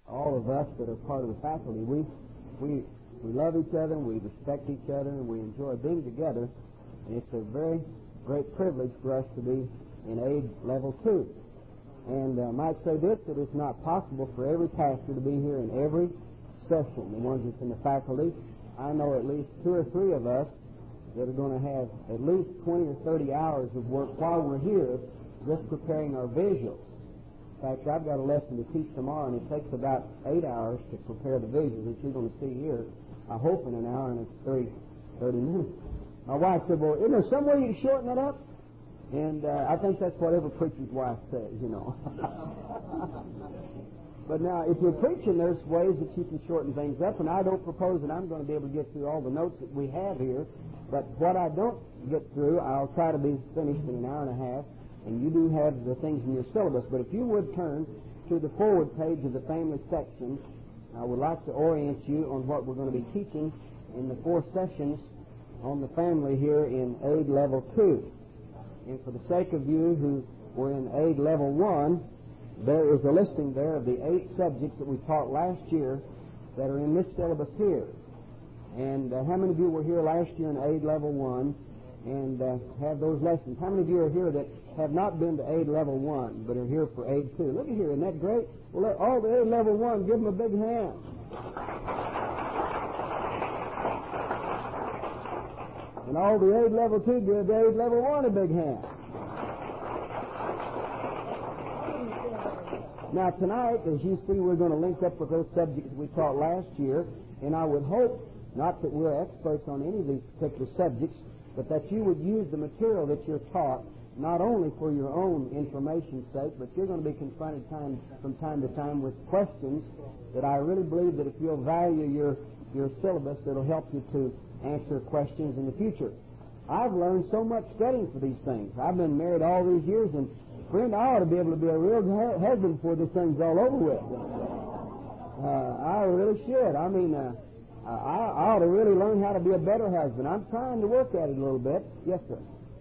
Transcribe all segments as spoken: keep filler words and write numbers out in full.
all of us that are part of the faculty, we we we love each other, and we respect each other, and we enjoy being together. And it's a very great privilege for us to be in aid level two. And I uh, might say this, that it's not possible for every pastor to be here in every session. The ones that's in the faculty, I know at least two or three of us that are going to have at least twenty or thirty hours of work while we're here just preparing our visuals. In fact, I've got a lesson to teach tomorrow, and it takes about eight hours to prepare the visuals that you're going to see here. I hope in an hour and it's thirty, thirty minutes. My wife said, well, isn't there some way you can shorten it up? And uh, I think that's what every preacher's wife says, you know. But now, if you're preaching, there's ways that you can shorten things up, and I don't propose that I'm going to be able to get through all the notes that we have here, but what I don't get through, I'll try to be finished in an hour and a half, and you do have the things in your syllabus. But if you would turn to the forward page of the family section, I would like to orient you on what we're going to be teaching in the four sessions on the family here in aid level two. And for the sake of you who were in aid level one, there is a listing there of the eight subjects that we taught last year that are in this syllabus here. And uh, how many of you were here last year in aid level one and uh, have those lessons? How many of you are here that have not been to aid level one but are here for aid two? Look at here, isn't that great? Well, let all the aid level one, give them a big hand. And all the aid level two, give the aid level one a big hand. Now tonight, as you see, we're going to link up with those subjects we taught last year, and I would hope, not that we're experts on any of these particular subjects, but that you would use the material that you're taught, not only for your own information's sake, but you're going to be confronted time, from time to time with questions that I really believe that if you'll value your, your syllabus, it'll help you to answer questions in the future. I've learned so much studying for these things. I've been married all these years, and friend, I ought to be able to be a real husband before this thing's all over with. Uh, I really should. I mean, uh, I, I ought to really learn how to be a better husband. I'm trying to work at it a little bit. Yes, sir.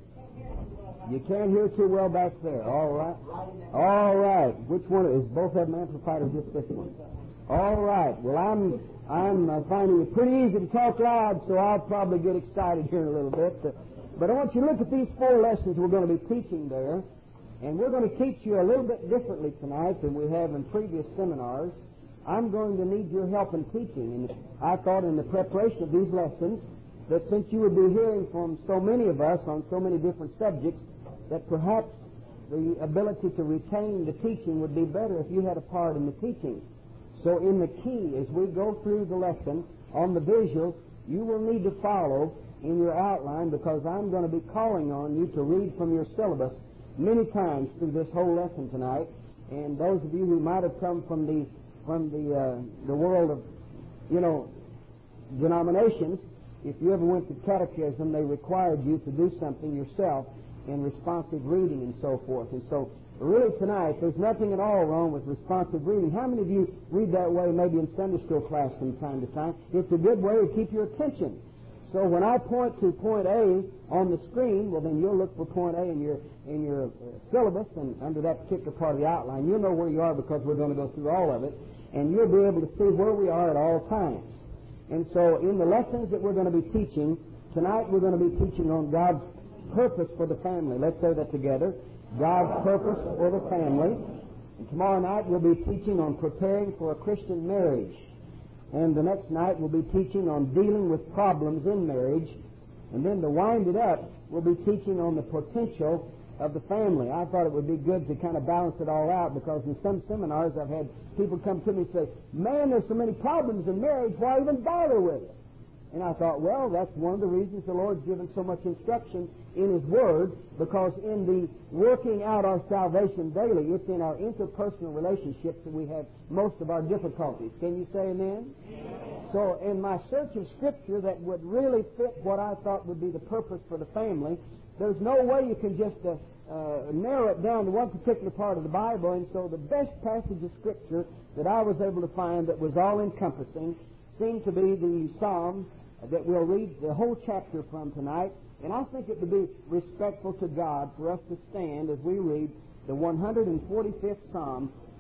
You can't hear too well back there. All right. All right. Which one is both of them amplified or just this one? All right. Well, I'm I'm uh, finding it pretty easy to talk loud, so I'll probably get excited here in a little bit. But, but I want you to look at these four lessons we're going to be teaching there. And we're going to teach you a little bit differently tonight than we have in previous seminars. I'm going to need your help in teaching. And I thought in the preparation of these lessons that since you would be hearing from so many of us on so many different subjects, that perhaps the ability to retain the teaching would be better if you had a part in the teaching. So in the key, as we go through the lesson on the visuals, you will need to follow in your outline, because I'm going to be calling on you to read from your syllabus many times through this whole lesson tonight. And those of you who might have come from the from the uh, the world of, you know, denominations, if you ever went to catechism, they required you to do something yourself in responsive reading and so forth. And so really tonight, there's nothing at all wrong with responsive reading. How many of you read that way maybe in Sunday school class from time to time? It's a good way to keep your attention. So when I point to point A on the screen, well, then you'll look for point A in your in your uh, syllabus, and under that particular part of the outline, you'll know where you are, because we're going to go through all of it, and you'll be able to see where we are at all times. And so in the lessons that we're going to be teaching, tonight we're going to be teaching on God's purpose for the family. Let's say that together. God's purpose for the family. And tomorrow night we'll be teaching on preparing for a Christian marriage. And the next night we'll be teaching on dealing with problems in marriage. And then to wind it up, we'll be teaching on the potential of the family. I thought it would be good to kind of balance it all out, because in some seminars I've had people come to me and say, man, there's so many problems in marriage, why even bother with it? And I thought, well, that's one of the reasons the Lord's given so much instruction in His Word, because in the working out our salvation daily, it's in our interpersonal relationships that we have most of our difficulties. Can you say amen? Amen. So in my search of Scripture that would really fit what I thought would be the purpose for the family, there's no way you can just uh, uh, narrow it down to one particular part of the Bible. And so the best passage of Scripture that I was able to find that was all-encompassing seemed to be the Psalm that we'll read the whole chapter from tonight. And I think it would be respectful to God for us to stand as we read the one hundred forty-fifth Psalm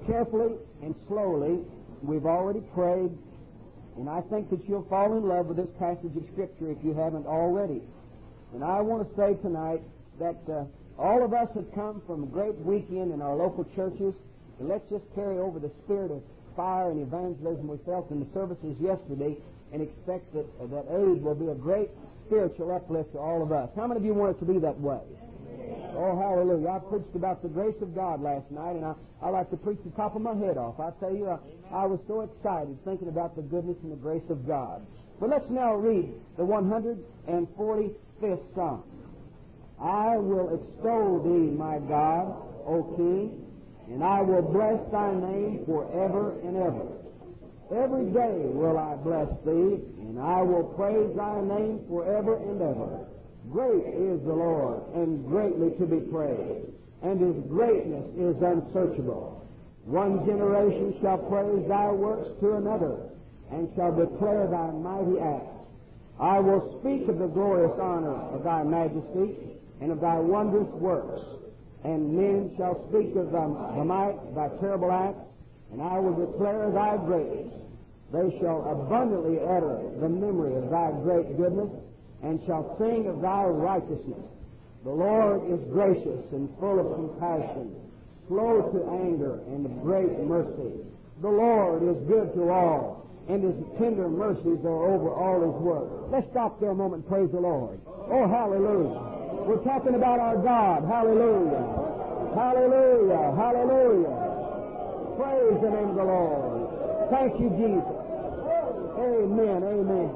carefully and slowly. We've already prayed, and I think that you'll fall in love with this passage of Scripture if you haven't already. And I want to say tonight that uh, all of us have come from a great weekend in our local churches, and let's just carry over the spirit of fire and evangelism we felt in the services yesterday and expect that uh, that aid will be a great spiritual uplift to all of us. How many of you want it to be that way? Oh, hallelujah. I preached about the grace of God last night, and I, I like to preach the top of my head off. I tell you, I, I was so excited thinking about the goodness and the grace of God. But let's now read the one hundred forty-fifth Psalm. I will extol thee, my God, O King, and I will bless thy name forever and ever. Every day will I bless thee, and I will praise thy name forever and ever. Great is the Lord, and greatly to be praised, and his greatness is unsearchable. One generation shall praise thy works to another, and shall declare thy mighty acts. I will speak of the glorious honor of thy majesty, and of thy wondrous works. And men shall speak of thy, the might, thy terrible acts, and I will declare thy greatness. They shall abundantly utter the memory of thy great goodness, and shall sing of thy righteousness. The Lord is gracious and full of compassion, slow to anger, and of great mercy. The Lord is good to all, and his tender mercies are over all his works. Let's stop there a moment and praise the Lord. Oh, hallelujah. We're talking about our God. Hallelujah. Hallelujah. Hallelujah. Praise the name of the Lord. Thank you, Jesus. Amen. Amen.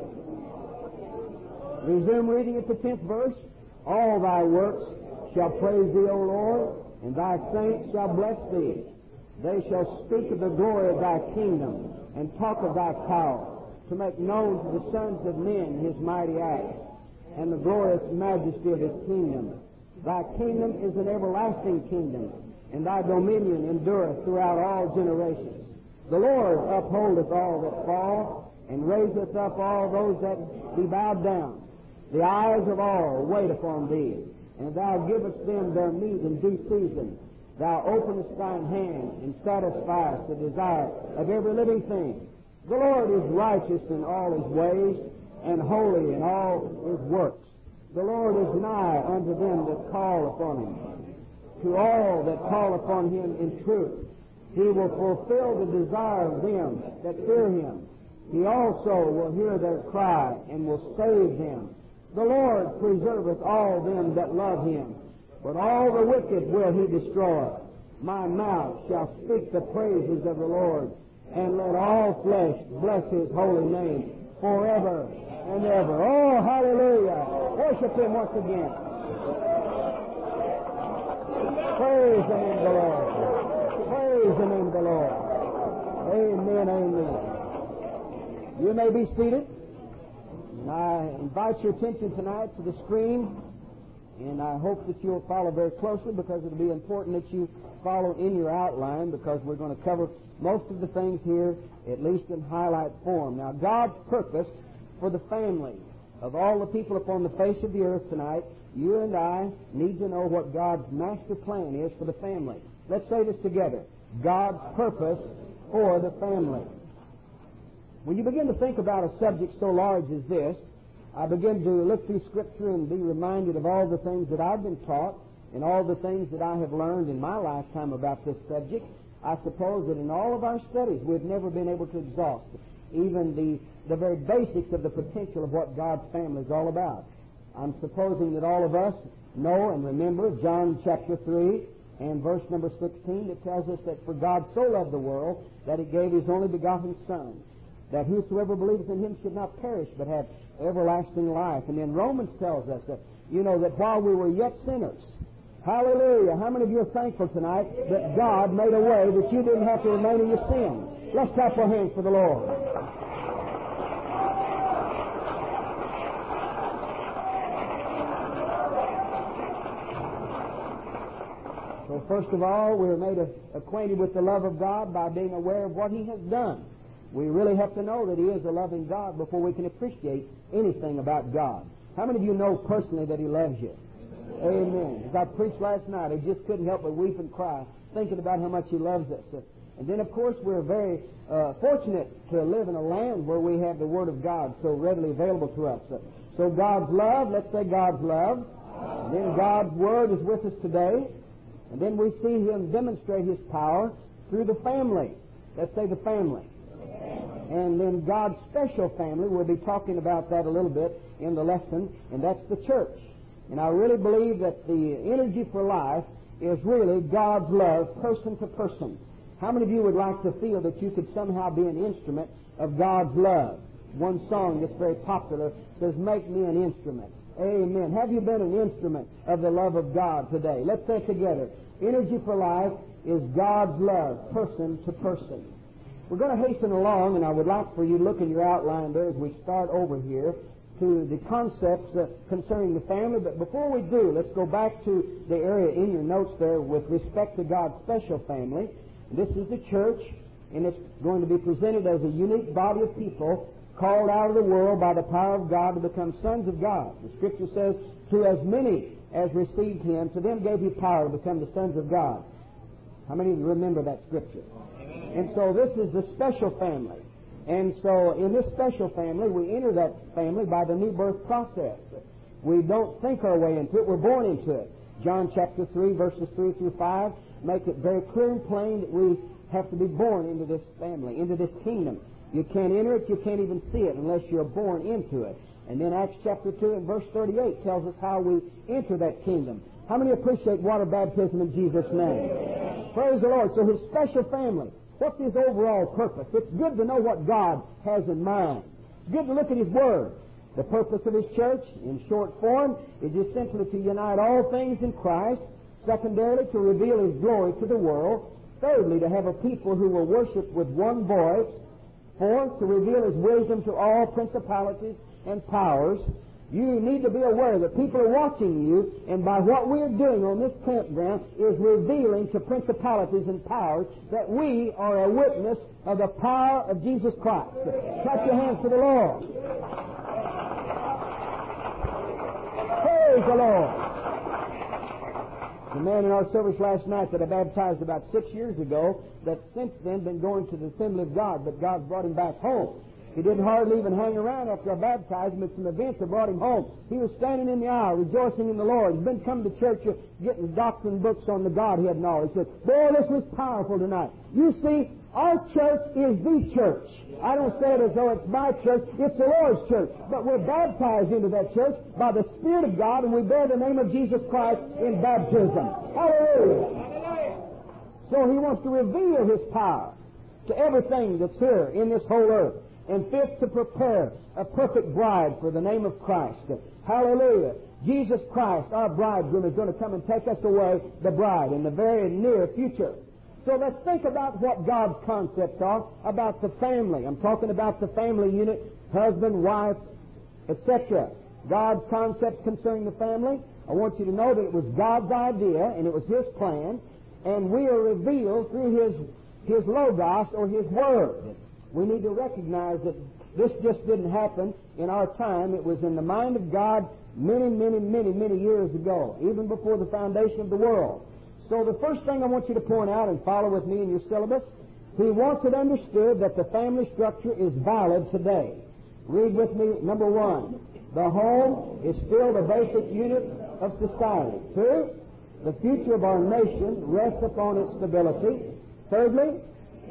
Resume reading at the tenth verse. All thy works shall praise thee, O Lord, and thy saints shall bless thee. They shall speak of the glory of thy kingdom, and talk of thy power, to make known to the sons of men his mighty acts, and the glorious majesty of his kingdom. Thy kingdom is an everlasting kingdom, and thy dominion endureth throughout all generations. The Lord upholdeth all that fall, and raiseth up all those that be bowed down. The eyes of all wait upon thee, and thou givest them their meat in due season. Thou openest thine hand, and satisfiest the desire of every living thing. The Lord is righteous in all his ways, and holy in all his works. The Lord is nigh unto them that call upon him, to all that call upon him in truth. He will fulfill the desire of them that fear him. He also will hear their cry, and will save them. The Lord preserveth all them that love him, but all the wicked will he destroy. My mouth shall speak the praises of the Lord, and let all flesh bless his holy name forever and ever. Oh, hallelujah. Worship him once again. Praise the name of the Lord. Praise the name of the Lord. Amen, amen. You may be seated. And I invite your attention tonight to the screen, and I hope that you'll follow very closely, because it'll be important that you follow in your outline, because we're going to cover most of the things here, at least in highlight form. Now, God's purpose for the family of all the people upon the face of the earth tonight, you and I need to know what God's master plan is for the family. Let's say this together. God's purpose for the family. When you begin to think about a subject so large as this, I begin to look through Scripture and be reminded of all the things that I've been taught and all the things that I have learned in my lifetime about this subject. I suppose that in all of our studies we've never been able to exhaust even the, the very basics of the potential of what God's family is all about. I'm supposing that all of us know and remember John chapter three and verse number sixteen that tells us that for God so loved the world that he gave his only begotten Son, that whosoever believes in him should not perish but have everlasting life. And then Romans tells us that, you know, that while we were yet sinners, hallelujah, how many of you are thankful tonight that God made a way that you didn't have to remain in your sin? Let's clap our hands for the Lord. So first of all, we are made acquainted with the love of God by being aware of what he has done. We really have to know that he is a loving God before we can appreciate anything about God. How many of you know personally that he loves you? Amen. As I preached last night, I just couldn't help but weep and cry thinking about how much He loves us. Uh, and then, of course, we're very uh, fortunate to live in a land where we have the Word of God so readily available to us. Uh, so God's love, let's say God's love. And then God's Word is with us today. And then we see Him demonstrate His power through the family. Let's say the family. And then God's special family, we'll be talking about that a little bit in the lesson, and that's the church. And I really believe that the energy for life is really God's love, person to person. How many of you would like to feel that you could somehow be an instrument of God's love? One song that's very popular says, "Make me an instrument." Amen. Have you been an instrument of the love of God today? Let's say it together. Energy for life is God's love, person to person. We're going to hasten along, and I would like for you to look in your outline there as we start over here to the concepts uh, concerning the family. But before we do, let's go back to the area in your notes there with respect to God's special family. This is the church, and it's going to be presented as a unique body of people called out of the world by the power of God to become sons of God. The Scripture says, "To as many as received Him, to them gave He power to become the sons of God." How many of you remember that Scripture? And so this is the special family. And so in this special family, we enter that family by the new birth process. We don't think our way into it. We're born into it. John chapter three, verses three through five make it very clear and plain that we have to be born into this family, into this kingdom. You can't enter it, you can't even see it unless you're born into it. And then Acts chapter two and verse thirty-eight tells us how we enter that kingdom. How many appreciate water baptism in Jesus' name? Praise the Lord. So His special family. What's His overall purpose? It's good to know what God has in mind. It's good to look at His Word. The purpose of His church, in short form, is just simply to unite all things in Christ. Secondarily, to reveal His glory to the world. Thirdly, to have a people who will worship with one voice. Fourth, to reveal His wisdom to all principalities and powers. You need to be aware that people are watching you, and by what we are doing on this campground is revealing to principalities and powers that we are a witness of the power of Jesus Christ. Clap your hands to the Lord. Praise the Lord. The man in our service last night that I baptized about six years ago, that since then been going to the Assembly of God, but God's brought him back home. He didn't hardly even hang around after I baptized him. It's some events that brought him home. He was standing in the aisle, rejoicing in the Lord. He's been coming to church, getting doctrine books on the Godhead and all. He said, "Boy, this was powerful tonight." You see, our church is the church. I don't say it as though it's my church. It's the Lord's church. But we're baptized into that church by the Spirit of God, and we bear the name of Jesus Christ in baptism. Hallelujah. So He wants to reveal His power to everything that's here in this whole earth. And fifth, to prepare a perfect bride for the name of Christ. Hallelujah. Jesus Christ, our bridegroom, is going to come and take us away, the bride, in the very near future. So let's think about what God's concepts are about the family. I'm talking about the family unit, husband, wife, et cetera. God's concepts concerning the family. I want you to know that it was God's idea and it was His plan, and we are revealed through His, His Logos or His Word. We need to recognize that this just didn't happen in our time. It was in the mind of God many, many, many, many years ago, even before the foundation of the world. So the first thing I want you to point out, and follow with me in your syllabus, He wants it understood that the family structure is valid today. Read with me, number one, the home is still the basic unit of society. Two, the future of our nation rests upon its stability. Thirdly,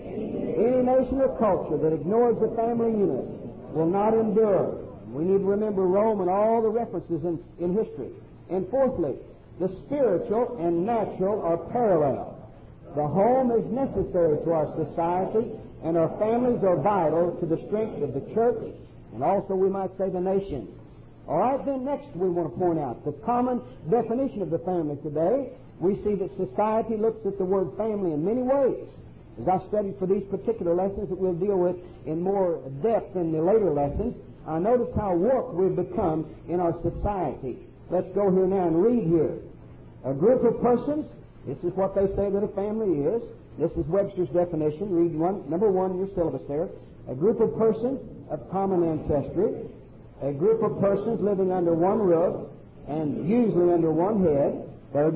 any nation or culture that ignores the family unit will not endure. We need to remember Rome and all the references in, in history. And fourthly, the spiritual and natural are parallel. The home is necessary to our society, and our families are vital to the strength of the church, and also, we might say, the nation. All right, then next we want to point out the common definition of the family today. We see that society looks at the word family in many ways. As I studied for these particular lessons that we'll deal with in more depth in the later lessons, I noticed how warped we've become in our society. Let's go here now and read here. A group of persons, this is what they say that a family is. This is Webster's definition. Read one, number one in your syllabus there. A group of persons of common ancestry. A group of persons living under one roof and usually under one head. Thirdly,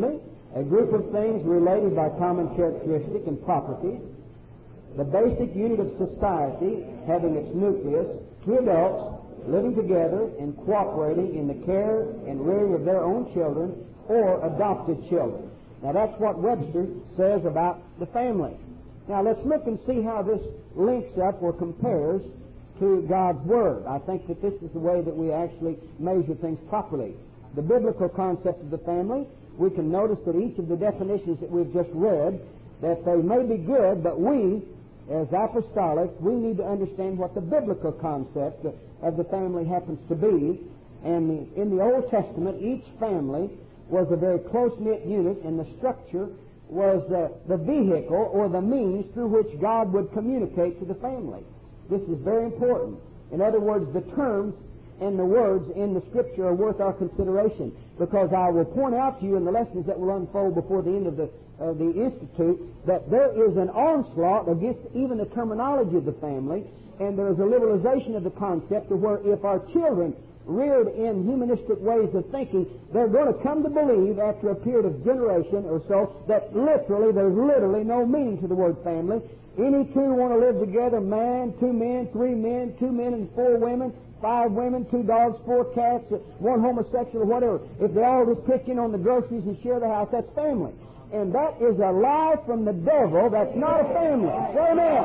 a group of things related by common characteristic and properties, the basic unit of society having its nucleus, two adults living together and cooperating in the care and rearing of their own children or adopted children. Now that's what Webster says about the family. Now let's look and see how this links up or compares to God's Word. I think that this is the way that we actually measure things properly. The biblical concept of the family, we can notice that each of the definitions that we've just read, that they may be good, but we, as apostolics, we need to understand what the biblical concept of the family happens to be. And in the Old Testament, each family was a very close-knit unit, and the structure was uh, the vehicle or the means through which God would communicate to the family. This is very important. In other words, the terms and the words in the Scripture are worth our consideration, because I will point out to you in the lessons that will unfold before the end of the, uh, the Institute that there is an onslaught against even the terminology of the family, and there is a liberalization of the concept to where if our children reared in humanistic ways of thinking, they're going to come to believe after a period of generation or so that literally, there's literally no meaning to the word family. Any two want to live together, man, two men, three men, two men and four women, five women, two dogs, four cats, one homosexual, or whatever. If they all just pitch in on the groceries and share the house, that's family. And that is a lie from the devil. That's not a family. Amen.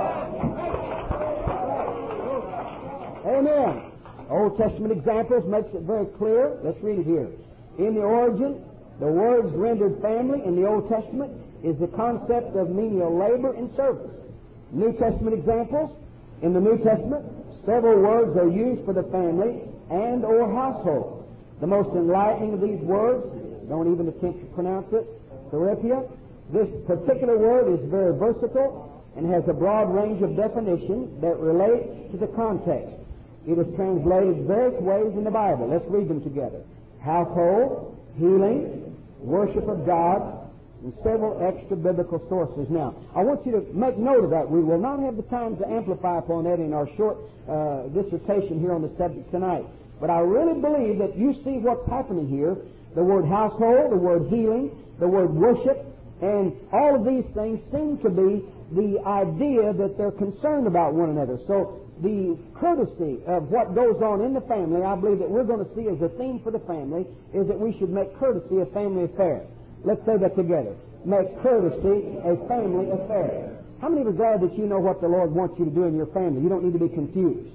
Amen. Old Testament examples makes it very clear. Let's read it here. In the origin, the words rendered family in the Old Testament is the concept of menial labor and service. New Testament examples, in the New Testament, several words are used for the family and or household. The most enlightening of these words, don't even attempt to pronounce it, Therapia. This particular word is very versatile and has a broad range of definitions that relate to the context. It is translated various ways in the Bible. Let's read them together. Household, healing, worship of God, and several extra biblical sources. Now, I want you to make note of that. We will not have the time to amplify upon that in our short uh, dissertation here on the subject tonight. But I really believe that you see what's happening here. The word household, the word healing, the word worship, and all of these things seem to be the idea that they're concerned about one another. So the courtesy of what goes on in the family, I believe that we're going to see as a theme for the family, is that we should make courtesy a family affair. Let's say that together. Make courtesy a family affair. How many are glad that you know what the Lord wants you to do in your family? You don't need to be confused.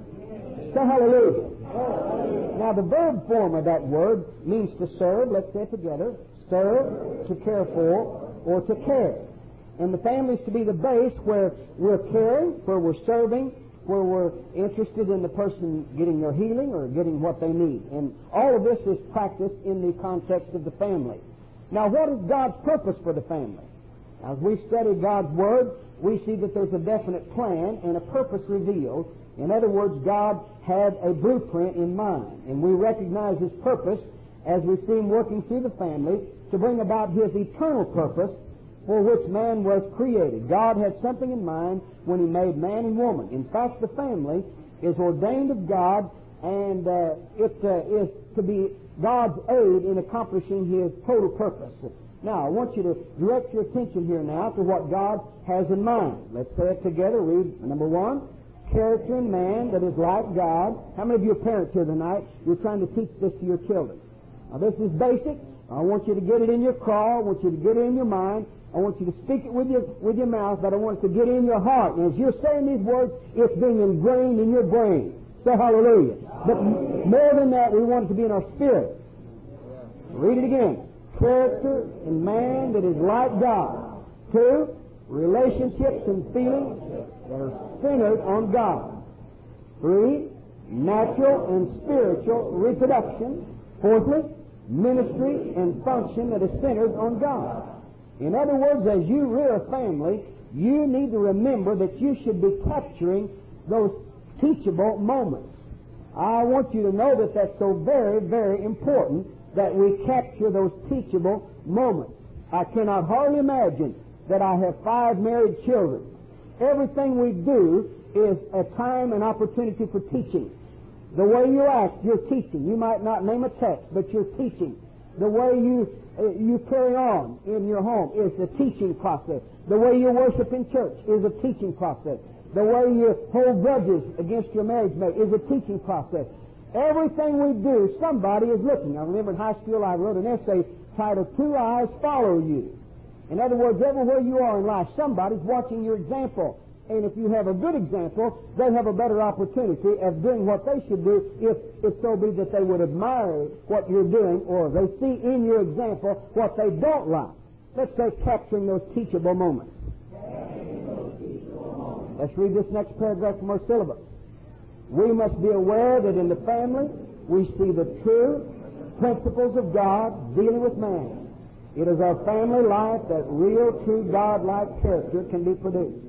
Say hallelujah. Now the verb form of that word means to serve. Let's say it together. Serve, to care for, or to care. And the family is to be the base where we're caring, where we're serving, where we're interested in the person getting their healing or getting what they need. And all of this is practiced in the context of the family. Now, what is God's purpose for the family? As we study God's Word, we see that there's a definite plan and a purpose revealed. In other words, God had a blueprint in mind. And we recognize His purpose as we see Him working through the family to bring about His eternal purpose for which man was created. God had something in mind when He made man and woman. In fact, the family is ordained of God, and uh, it uh, is to be God's aid in accomplishing His total purpose. Now, I want you to direct your attention here now to what God has in mind. Let's say it together. Read number one. Character in man that is like God. How many of you are parents here tonight? You're trying to teach this to your children. Now, this is basic. I want you to get it in your craw. I want you to get it in your mind. I want you to speak it with your, with your mouth, but I want it to get in your heart. And as you're saying these words, it's being ingrained in your brain. Say hallelujah. But more than that, we want it to be in our spirit. Read it again. Character in man that is like God. Two, relationships and feelings that are centered on God. Three, natural and spiritual reproduction. Fourthly, ministry and function that is centered on God. In other words, as you rear a family, you need to remember that you should be capturing those teachable moments. I want you to know that that's so very, very important that we capture those teachable moments. I cannot hardly imagine that I have five married children. Everything we do is a time and opportunity for teaching. The way you act, you're teaching. You might not name a text, but you're teaching. The way you uh, you carry on in your home is the teaching process. The way you worship in church is a teaching process. The way you hold grudges against your marriage mate is a teaching process. Everything we do, somebody is looking. I remember in high school I wrote an essay titled, Two Eyes Follow You. In other words, everywhere you are in life, somebody's watching your example. And if you have a good example, they have a better opportunity of doing what they should do if it so be that they would admire what you're doing or they see in your example what they don't like. Let's say capturing those teachable moments. Let's read this next paragraph from our syllabus. We must be aware that in the family we see the true principles of God dealing with man. It is our family life that real, true, God-like character can be produced.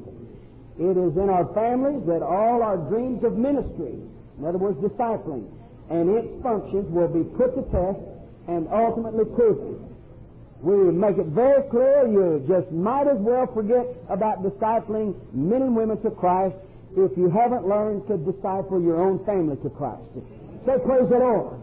It is in our families that all our dreams of ministry, in other words, discipling, and its functions will be put to test and ultimately proved. We make it very clear you just might as well forget about discipling men and women to Christ if you haven't learned to disciple your own family to Christ. Say praise the Lord.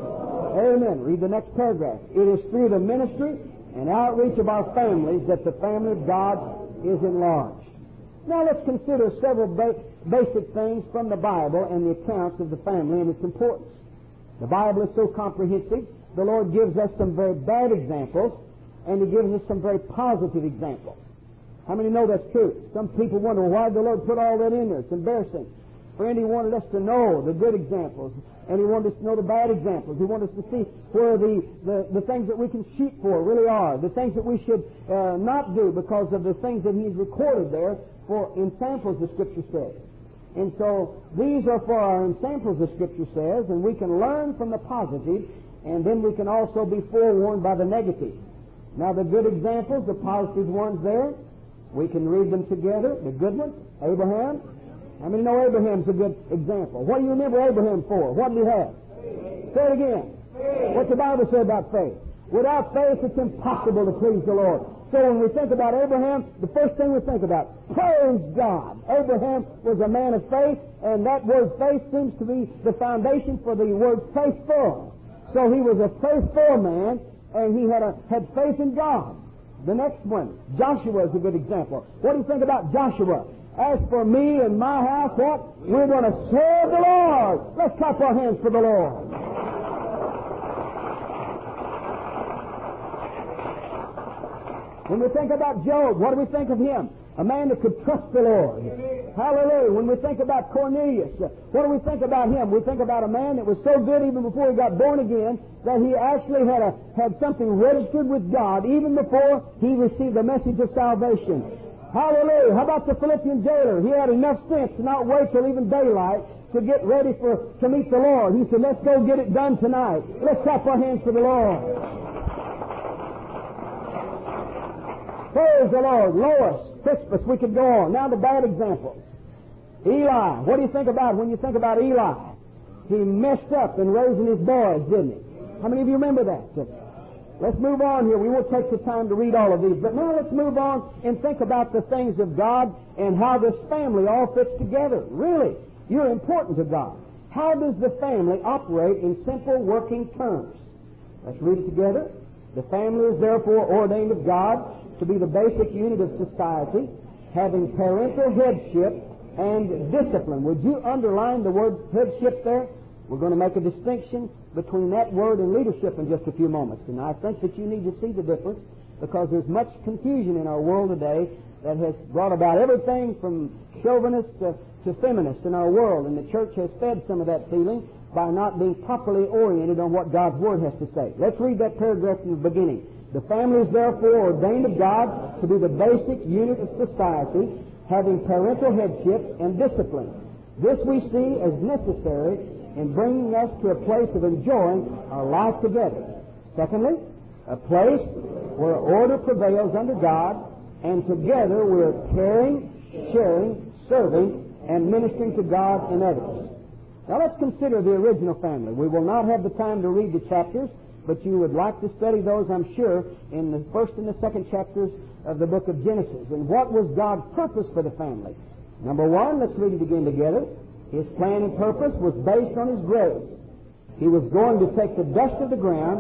Amen. Read the next paragraph. It is through the ministry and outreach of our families that the family of God is enlarged. Now let's consider several ba- basic things from the Bible and the accounts of the family and its importance. The Bible is so comprehensive. The Lord gives us some very bad examples, and He gives us some very positive examples. How many know that's true? Some people wonder, well, why did the Lord put all that in there? It's embarrassing. Friend, He wanted us to know the good examples, and He wanted us to know the bad examples. He wanted us to see where the, the, the things that we can shoot for really are, the things that we should uh, not do because of the things that He's recorded there for ensamples, the Scripture says. And so these are for our ensamples, the Scripture says, and we can learn from the positive, and then we can also be forewarned by the negative. Now the good examples, the positive ones there, we can read them together. The good ones, Abraham. How many know Abraham's a good example? What do you remember Abraham for? What did he have? Faith. Say it again. Faith. What's the Bible say about faith? Without faith it's impossible to please the Lord. So when we think about Abraham, the first thing we think about, praise God. Abraham was a man of faith, and that word faith seems to be the foundation for the word faithful. So he was a faithful man, and he had a, had faith in God. The next one, Joshua is a good example. What do you think about Joshua? As for me and my house, what? We're going to serve the Lord. Let's clap our hands for the Lord. When we think about Job, what do we think of him? A man that could trust the Lord. Hallelujah. When we think about Cornelius, what do we think about him? We think about a man that was so good even before he got born again that he actually had a had something registered with God even before he received the message of salvation. Hallelujah. How about the Philippian jailer? He had enough sense to not wait till even daylight to get ready for to meet the Lord. He said, let's go get it done tonight. Let's clap our hands for the Lord. Praise the Lord. Lois, Crispus, we could go on. Now the bad examples. Eli. What do you think about when you think about Eli? He messed up in raising his boys, didn't he? How many of you remember that? Let's move on here. We won't take the time to read all of these. But now let's move on and think about the things of God and how this family all fits together. Really, you're important to God. How does the family operate in simple working terms? Let's read it together. The family is therefore ordained of God to be the basic unit of society, having parental headship and discipline. Would you underline the word headship there? We're going to make a distinction between that word and leadership in just a few moments. And I think that you need to see the difference because there's much confusion in our world today that has brought about everything from chauvinists to, to feminists in our world. And the church has fed some of that feeling by not being properly oriented on what God's Word has to say. Let's read that paragraph from the beginning. The family is therefore ordained of God to be the basic unit of society, having parental headship and discipline. This we see as necessary in bringing us to a place of enjoying our life together. Secondly, a place where order prevails under God, and together we are caring, sharing, serving, and ministering to God and others. Now let's consider the original family. We will not have the time to read the chapters, but you would like to study those, I'm sure, in the first and the second chapters of the book of Genesis. And what was God's purpose for the family? Number one, let's read it again together. His plan and purpose was based on His grace. He was going to take the dust of the ground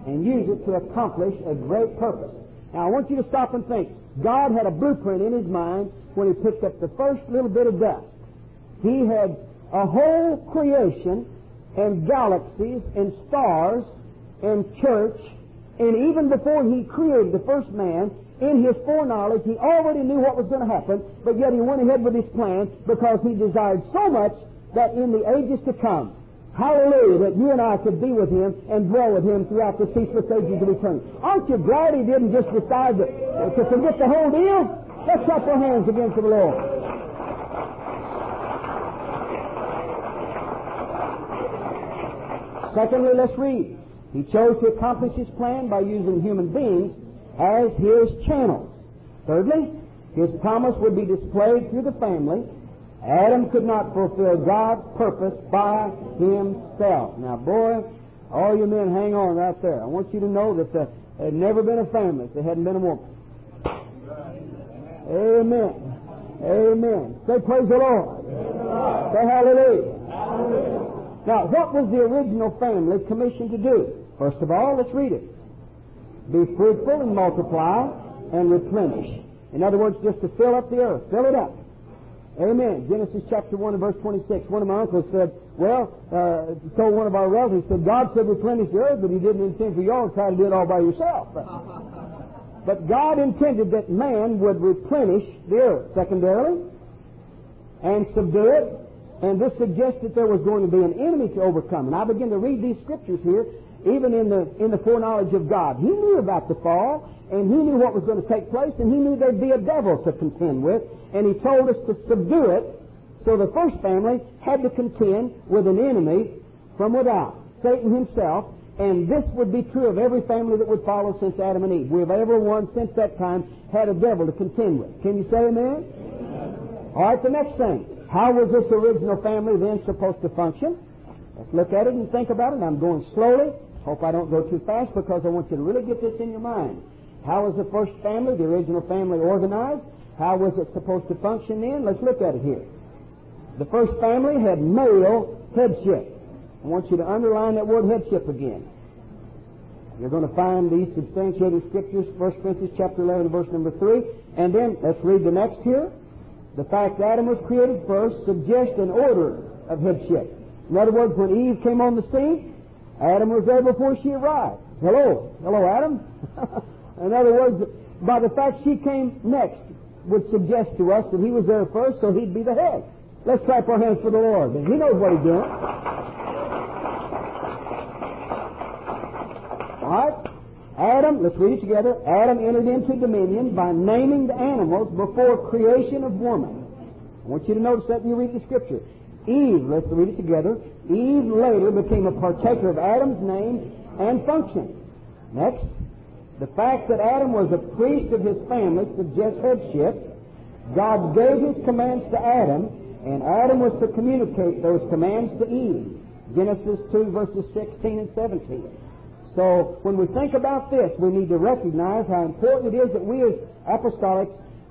and use it to accomplish a great purpose. Now, I want you to stop and think. God had a blueprint in His mind when He picked up the first little bit of dust. He had a whole creation and galaxies and stars and church, and even before He created the first man, in His foreknowledge, He already knew what was going to happen, but yet He went ahead with His plan because He desired so much that in the ages to come, hallelujah, that you and I could be with Him and dwell with Him throughout the ceaseless ages of eternity. Aren't you glad He didn't just decide to, to forget the whole deal? Let's clap our hands again to the Lord. Secondly, let's read. He chose to accomplish His plan by using human beings as His channels. Thirdly, His promise would be displayed through the family. Adam could not fulfill God's purpose by himself. Now, boy, all you men, hang on right there. I want you to know that there had never been a family if there hadn't been a woman. Amen. Amen. Say praise the Lord. Say hallelujah. Now, what was the original family commissioned to do? First of all, let's read it. Be fruitful and multiply and replenish. In other words, just to fill up the earth. Fill it up. Amen. Genesis chapter one and verse twenty-six. One of my uncles said, well, uh, told one of our relatives, said, God said replenish the earth, but He didn't intend for y'all to try to do it all by yourself. But God intended that man would replenish the earth, secondarily, and subdue it. And this suggests that there was going to be an enemy to overcome. And I begin to read these scriptures here, even in the in the foreknowledge of God. He knew about the fall, and He knew what was going to take place, and He knew there'd be a devil to contend with, and He told us to subdue it. So the first family had to contend with an enemy from without, Satan himself, and this would be true of every family that would follow since Adam and Eve. We've every one since that time had a devil to contend with. Can you say amen? Amen. All right, the next thing. How was this original family then supposed to function? Let's look at it and think about it. I'm going slowly. Hope I don't go too fast because I want you to really get this in your mind. How was the first family, the original family, organized? How was it supposed to function then? Let's look at it here. The first family had male headship. I want you to underline that word headship again. You're going to find these substantiating scriptures, First Corinthians chapter eleven, verse number three. And then, let's read the next here. The fact Adam was created first suggests an order of headship. In other words, when Eve came on the scene, Adam was there before she arrived. Hello. Hello, Adam. In other words, by the fact she came next would suggest to us that he was there first, so he'd be the head. Let's clap our hands for the Lord. He knows what he's doing. All right. Adam, let's read it together. Adam entered into dominion by naming the animals before creation of woman. I want you to notice that when you read the scripture. Eve, let's read it together. Eve later became a partaker of Adam's name and function. Next, the fact that Adam was a priest of his family suggests headship. God gave His commands to Adam, and Adam was to communicate those commands to Eve. Genesis two, verses sixteen and seventeen. So, when we think about this, we need to recognize how important it is that we as apostolics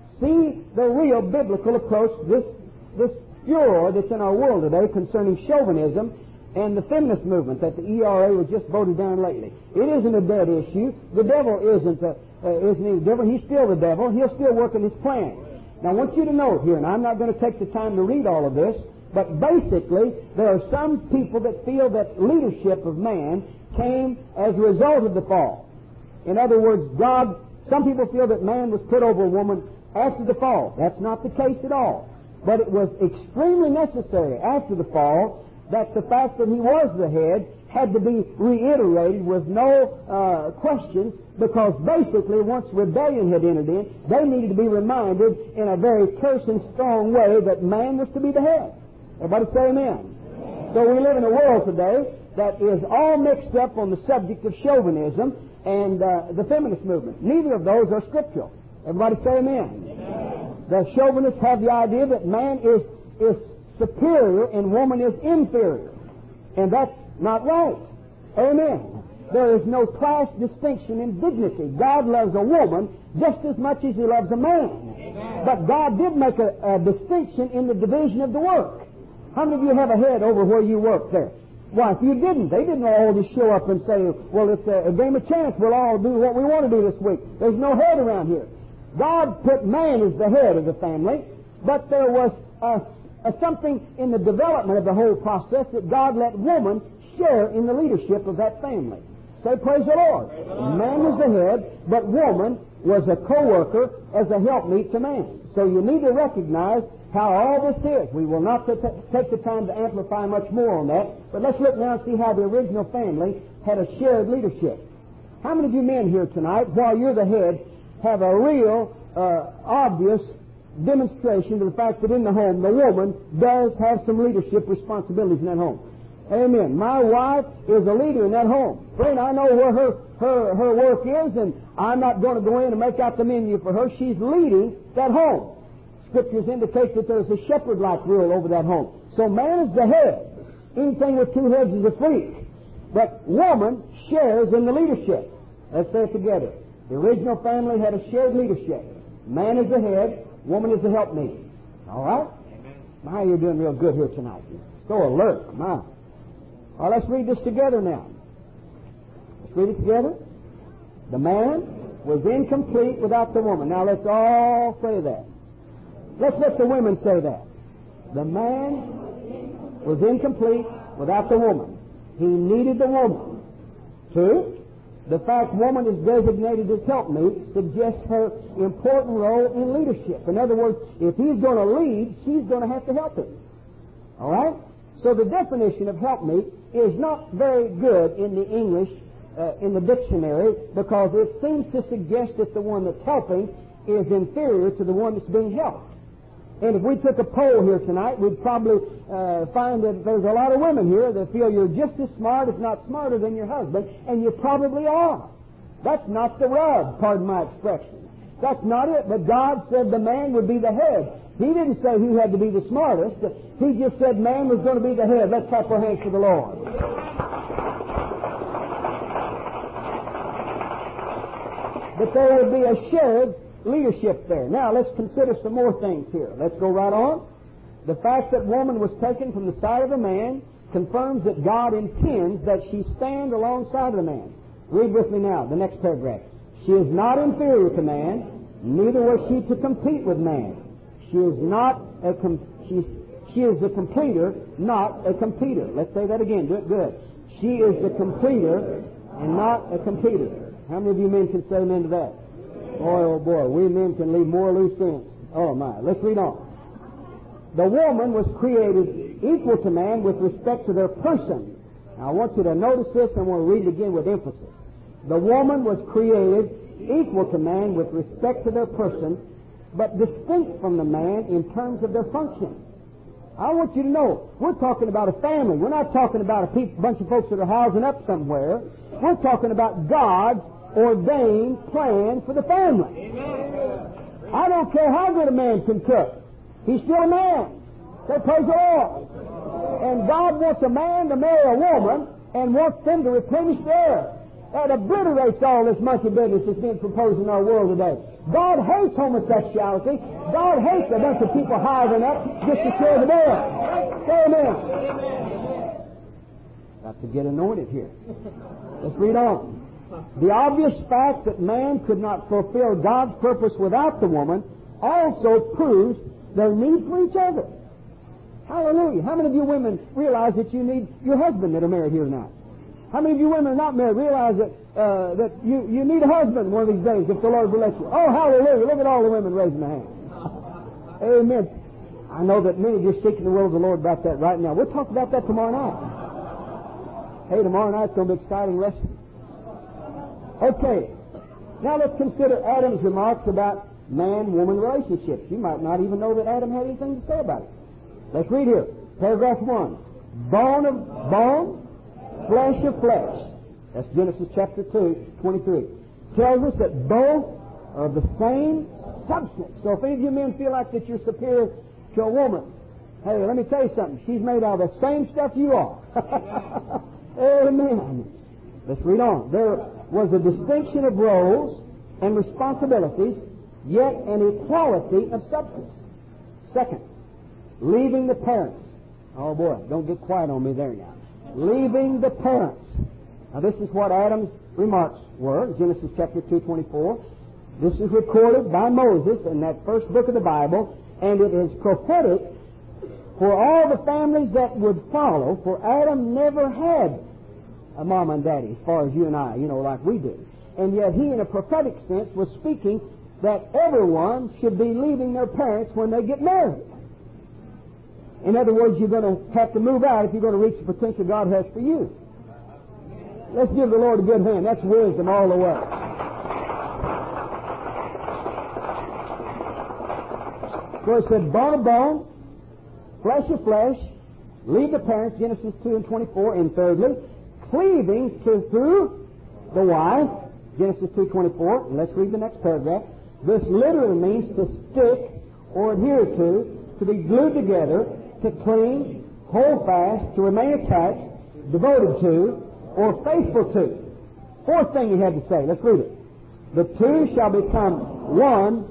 see the real biblical approach to this, this furor that's in our world today concerning chauvinism and the feminist movement that the E R A was just voted down lately. It isn't a dead issue. The devil isn't, a, uh, isn't any different. He's still the devil. He'll still work in his plan. Now, I want you to note here, and I'm not going to take the time to read all of this, but basically, there are some people that feel that leadership of man came as a result of the fall. In other words, God, some people feel that man was put over a woman after the fall. That's not the case at all. But it was extremely necessary after the fall that the fact that he was the head had to be reiterated with no uh, questions, because basically once rebellion had entered in, they needed to be reminded in a very terse and strong way that man was to be the head. Everybody say amen. So we live in a world today that is all mixed up on the subject of chauvinism and uh, the feminist movement. Neither of those are scriptural. Everybody say amen. Amen. The chauvinists have the idea that man is, is superior and woman is inferior. And that's not right. Amen. There is no class distinction in dignity. God loves a woman just as much as He loves a man. Amen. But God did make a, a distinction in the division of the work. How many of you have a head over where you work there? Why, if you didn't, they didn't all just show up and say, well, it's a, a game of chance. We'll all do what we want to do this week. There's no head around here. God put man as the head of the family, but there was a, a something in the development of the whole process that God let woman share in the leadership of that family. Say, praise the Lord. Praise the Lord. Man was the head, but woman was a co-worker as a helpmeet to man. So you need to recognize how all this is. We will not t- take the time to amplify much more on that, but let's look now and see how the original family had a shared leadership. How many of you men here tonight, while you're the head, have a real, uh, obvious demonstration of the fact that in the home the woman does have some leadership responsibilities in that home? Amen. My wife is a leader in that home. Friend, I know where her, her, her work is, and I'm not going to go in and make out the menu for her. She's leading that home. Scriptures indicate that there's a shepherd-like rule over that home. So man is the head. Anything with two heads is a freak. But woman shares in the leadership. Let's say it together. The original family had a shared leadership. Man is the head, woman is the helpmeet. All right? Amen. My, you're doing real good here tonight. So alert. My. All right, let's read this together now. Let's read it together. The man was incomplete without the woman. Now let's all say that. Let's let the women say that. The man was incomplete without the woman. He needed the woman. Two, the fact woman is designated as helpmeet suggests her important role in leadership. In other words, if he's going to lead, she's going to have to help him. All right? So the definition of helpmeet is not very good in the English, uh, in the dictionary, because it seems to suggest that the one that's helping is inferior to the one that's being helped. And if we took a poll here tonight, we'd probably uh, find that there's a lot of women here that feel you're just as smart, if not smarter, than your husband, and you probably are. That's not the rub, pardon my expression. That's not it. But God said the man would be the head. He didn't say he had to be the smartest. He just said man was going to be the head. Let's clap our hands for the Lord. But there would be a shared leadership there. Now, let's consider some more things here. Let's go right on. The fact that woman was taken from the side of the man confirms that God intends that she stand alongside of the man. Read with me now, the next paragraph. She is not inferior to man, neither was she to compete with man. She is not a com- she, she is the completer, not a competitor. Let's say that again. Do it good. She is the completer and not a competitor. How many of you men can say amen to that? Boy, oh boy, we men can leave more loose ends. Oh my. Let's read on. The woman was created equal to man with respect to their person. Now I want you to notice this, and I want to read it again with emphasis. The woman was created equal to man with respect to their person, but distinct from the man in terms of their function. I want you to know, we're talking about a family. We're not talking about a pe- bunch of folks that are housing up somewhere. We're talking about God's ordained plan for the family. Amen. I don't care how good a man can cook. He's still a man. Say, praise the Lord. And God wants a man to marry a woman and wants them to replenish the earth. That obliterates all this monkey business that's being proposed in our world today. God hates homosexuality. God hates a bunch of people hiring up just to share the bed. Say amen. Got to get anointed here. Let's read on. The obvious fact that man could not fulfill God's purpose without the woman also proves their need for each other. Hallelujah. How many of you women realize that you need your husband that are married here tonight? How many of you women are not married realize that uh, that you, you need a husband one of these days if the Lord will let you? Oh, hallelujah. Look at all the women raising their hands. Amen. I know that many of you are seeking the will of the Lord about that right now. We'll talk about that tomorrow night. Hey, tomorrow night's going to be an exciting lesson. Okay. Now let's consider Adam's remarks about man-woman relationships. You might not even know that Adam had anything to say about it. Let's read here. Paragraph one. Bone of bone, flesh of flesh. That's Genesis chapter two, twenty-three. Tells us that both are the same substance. So if any of you men feel like that you're superior to a woman, hey, let me tell you something. She's made out of the same stuff you are. Amen. Let's read on. There was a distinction of roles and responsibilities, yet an equality of substance. Second, leaving the parents. Oh boy, don't get quiet on me there now. leaving the parents. Now this is what Adam's remarks were, Genesis chapter two twenty-four. This is recorded by Moses in that first book of the Bible, and it is prophetic for all the families that would follow, for Adam never had a mom and daddy, as far as you and I, you know, like we do. And yet he, in a prophetic sense, was speaking that everyone should be leaving their parents when they get married. In other words, you're going to have to move out if you're going to reach the potential God has for you. Let's give the Lord a good hand. That's wisdom all the way. So it said, bone of bone, flesh of flesh, leave the parents, Genesis two and twenty-four, and thirdly, cleaving to through the wife, Genesis two twenty-four. Let's read the next paragraph. This literally means to stick or adhere to, to be glued together, to cling, hold fast, to remain attached, devoted to, or faithful to. Fourth thing he had to say. Let's read it. The two shall become one.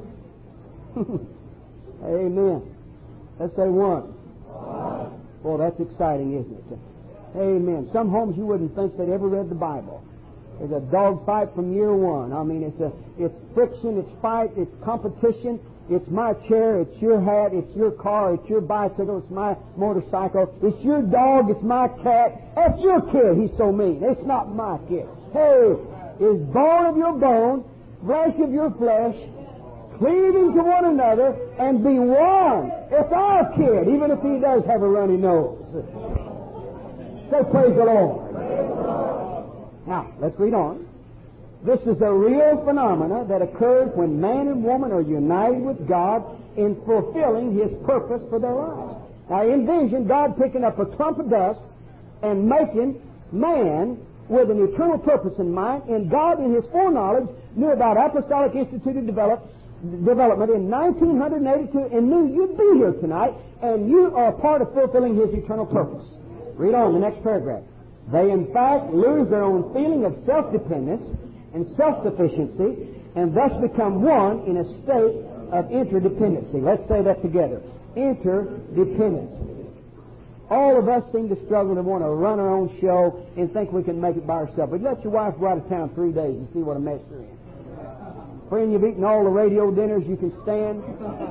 Amen. Let's say one. Boy, that's exciting, isn't it? Amen. Some homes you wouldn't think they'd ever read the Bible. There's a dog fight from year one. I mean, it's a, it's friction, it's fight, it's competition. It's my chair, it's your hat, it's your car, it's your bicycle, it's my motorcycle, it's your dog, it's my cat. That's your kid. He's so mean. It's not my kid. Hey, is bone of your bone, flesh of your flesh, cleaving to one another, and be one. It's our kid, even if he does have a runny nose. Say praise the Lord. Now, let's read on. This is a real phenomena that occurs when man and woman are united with God in fulfilling His purpose for their lives. Now, envision God picking up a clump of dust and making man with an eternal purpose in mind, and God, in His foreknowledge, knew about Apostolic Institute develop, Development in nineteen eighty-two and knew you'd be here tonight, and you are a part of fulfilling His eternal purpose. Read on the next paragraph. They, in fact, lose their own feeling of self-dependence and self-sufficiency, and thus become one in a state of interdependency. Let's say that together. Interdependency. All of us seem to struggle to want to run our own show and think we can make it by ourselves. But let your wife go out of town three days and see what a mess you're in. Friend, you've eaten all the radio dinners you can stand.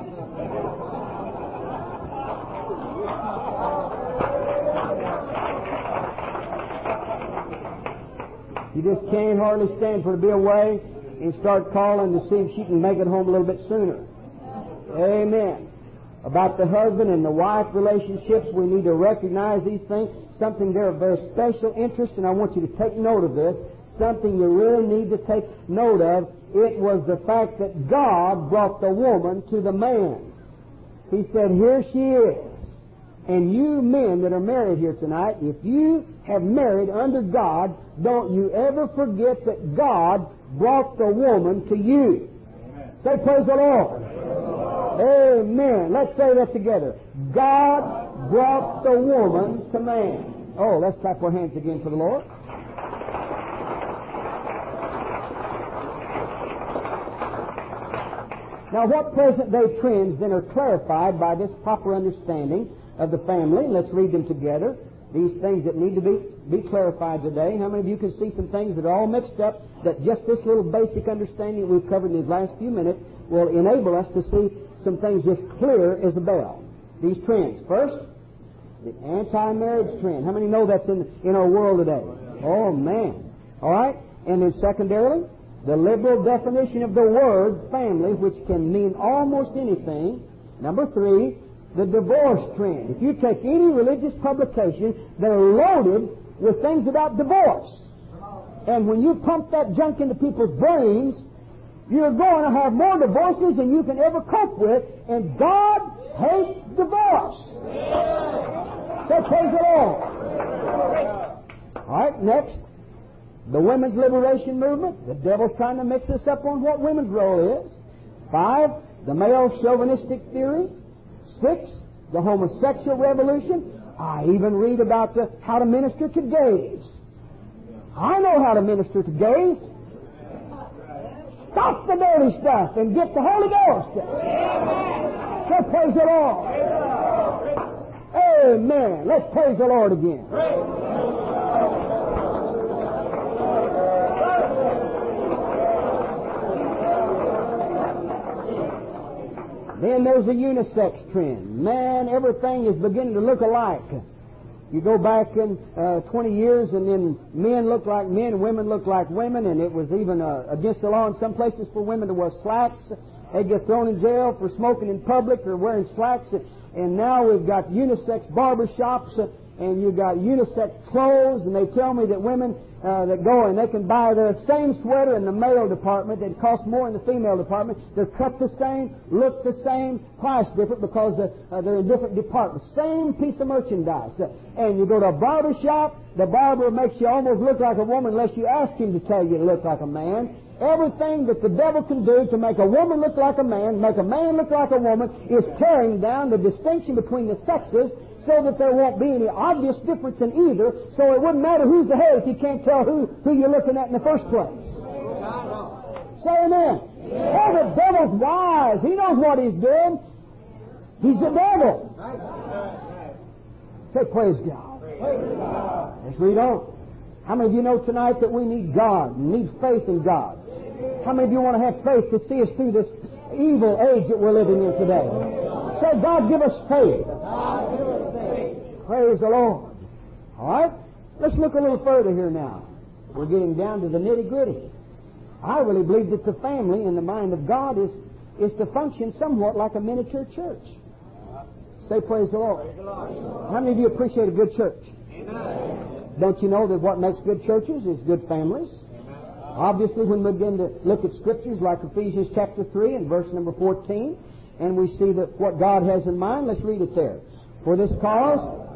You just can't hardly stand for her to be away, and start calling to see if she can make it home a little bit sooner. Amen. About the husband and the wife relationships, we need to recognize these things. Something there of very special interest, and I want you to take note of this. Something you really need to take note of. It was the fact that God brought the woman to the man. He said, here she is. And you men that are married here tonight, if you have married under God, don't you ever forget that God brought the woman to you. Amen. Say praise the Lord. Amen. Amen. Let's say that together. God brought the woman to man. Oh, let's clap our hands again for the Lord. Now, what present-day trends then are clarified by this proper understanding of the family? Let's read them together. These things that need to be, be clarified today. How many of you can see some things that are all mixed up, that just this little basic understanding we've covered in these last few minutes will enable us to see some things just clear as a bell? These trends. First, the anti-marriage trend. How many know that's in, in our world today? Oh, man. All right? And then secondarily, the liberal definition of the word family, which can mean almost anything. Number three, the divorce trend. If you take any religious publication, they're loaded with things about divorce. And when you pump that junk into people's brains, you're going to have more divorces than you can ever cope with, and God hates divorce. So praise the Lord. All right, next. The women's liberation movement. The devil's trying to mix us up on what women's role is. Five, the male chauvinistic theory. Six, the homosexual revolution. I even read about the, how to minister to gays. I know how to minister to gays. Stop the dirty stuff and get the Holy Ghost. So praise the Lord. Amen. Let's praise the Lord again. Then there's a unisex trend. Man, everything is beginning to look alike. You go back in uh, twenty years, and then men look like men, women look like women, and it was even uh, against the law in some places for women to wear slacks. They get thrown in jail for smoking in public or wearing slacks. And now we've got unisex barber shops, and you've got unisex clothes, and they tell me that women uh, that go and they can buy the same sweater in the male department that costs more in the female department. They're cut the same, look the same, price different because uh, uh, they're in different departments. Same piece of merchandise. Uh, and you go to a barber shop, the barber makes you almost look like a woman unless you ask him to tell you to look like a man. Everything that the devil can do to make a woman look like a man, make a man look like a woman, is tearing down the distinction between the sexes so that there won't be any obvious difference in either, so it wouldn't matter who's the head if you can't tell who, who you're looking at in the first place. Say amen. Oh, the devil's wise. He knows what he's doing. He's the devil. Say, praise God. Let's read on. How many of you know tonight that we need God, need faith in God? How many of you want to have faith to see us through this evil age that we're living in today? Say, God, give us faith. Praise the Lord. All right? Let's look a little further here now. We're getting down to the nitty-gritty. I really believe that the family in the mind of God is, is to function somewhat like a miniature church. Say, praise the Lord. How many of you appreciate a good church? Amen. Don't you know that what makes good churches is good families? Obviously, when we begin to look at Scriptures like Ephesians chapter three and verse number fourteen, and we see that what God has in mind, let's read it there. For this cause,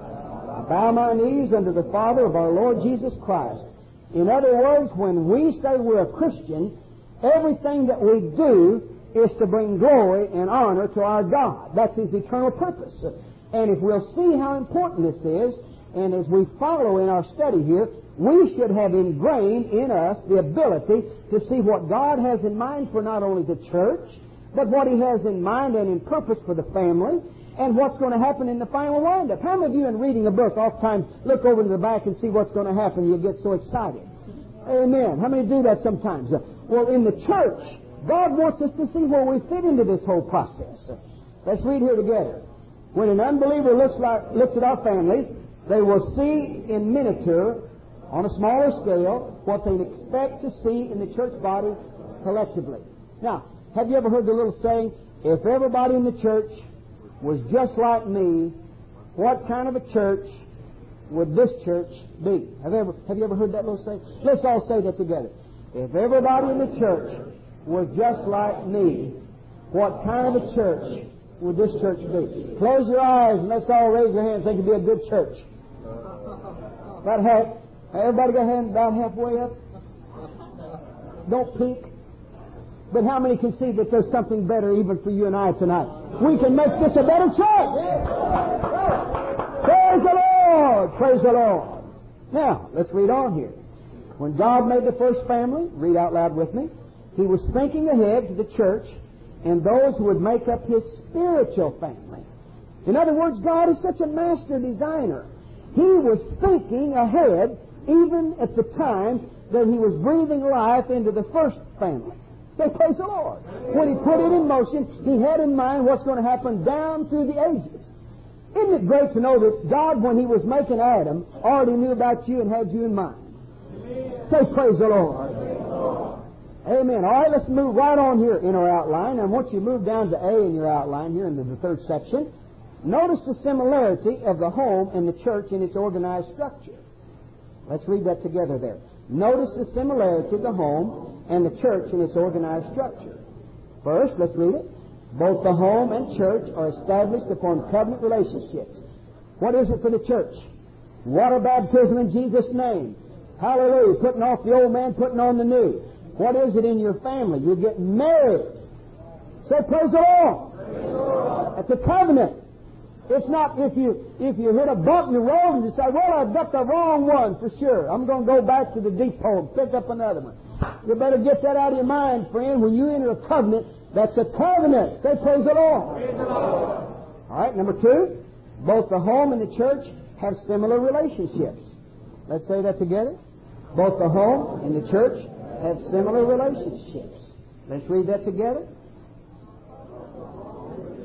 I bow my knees unto the Father of our Lord Jesus Christ. In other words, when we say we're a Christian, everything that we do is to bring glory and honor to our God. That's His eternal purpose. And if we'll see how important this is, and as we follow in our study here, we should have ingrained in us the ability to see what God has in mind for not only the church, but what He has in mind and in purpose for the family, and what's going to happen in the final windup. How many of you in reading a book oftentimes look over to the back and see what's going to happen? You get so excited. Amen. How many do that sometimes? Well, in the church, God wants us to see where we fit into this whole process. Let's read here together. When an unbeliever looks, like, looks at our families, they will see in miniature, on a smaller scale, what they expect to see in the church body collectively. Now, have you ever heard the little saying, if everybody in the church was just like me, what kind of a church would this church be? Have you ever, have you ever heard that little saying? Let's all say that together. If everybody in the church was just like me, what kind of a church would this church be? Close your eyes and let's all raise our hands. Think it'd be a good church. About half. Everybody got hand about halfway up? Don't peek. But how many can see that there's something better even for you and I tonight? We can make this a better church. Praise the Lord. Praise the Lord. Now, let's read on here. When God made the first family, read out loud with me, He was thinking ahead to the church and those who would make up His spiritual family. In other words, God is such a master designer. He was thinking ahead even at the time that He was breathing life into the first family. Say, praise the Lord. When He put it in motion, He had in mind what's going to happen down through the ages. Isn't it great to know that God, when He was making Adam, already knew about you and had you in mind? Say, praise the Lord. Amen. All right, let's move right on here in our outline. And once you move down to A in your outline here into the third section, notice the similarity of the home and the church in its organized structure. Let's read that together there. Notice the similarity of the home and the church in its organized structure. First, let's read it. Both the home and church are established upon covenant relationships. What is it for the church? Water baptism in Jesus' name. Hallelujah. Putting off the old man, putting on the new. What is it in your family? You're getting married. Say, praise the Lord. Praise the Lord. That's a covenant. It's not if you if you hit a bump in the road and you say, well, I've got the wrong one for sure. I'm going to go back to the depot and pick up another one. You better get that out of your mind, friend. When you enter a covenant, that's a covenant. Say, praise the Lord. Praise the Lord. All right, number two, both the home and the church have similar relationships. Let's say that together. Both the home and the church have similar relationships. Let's read that together.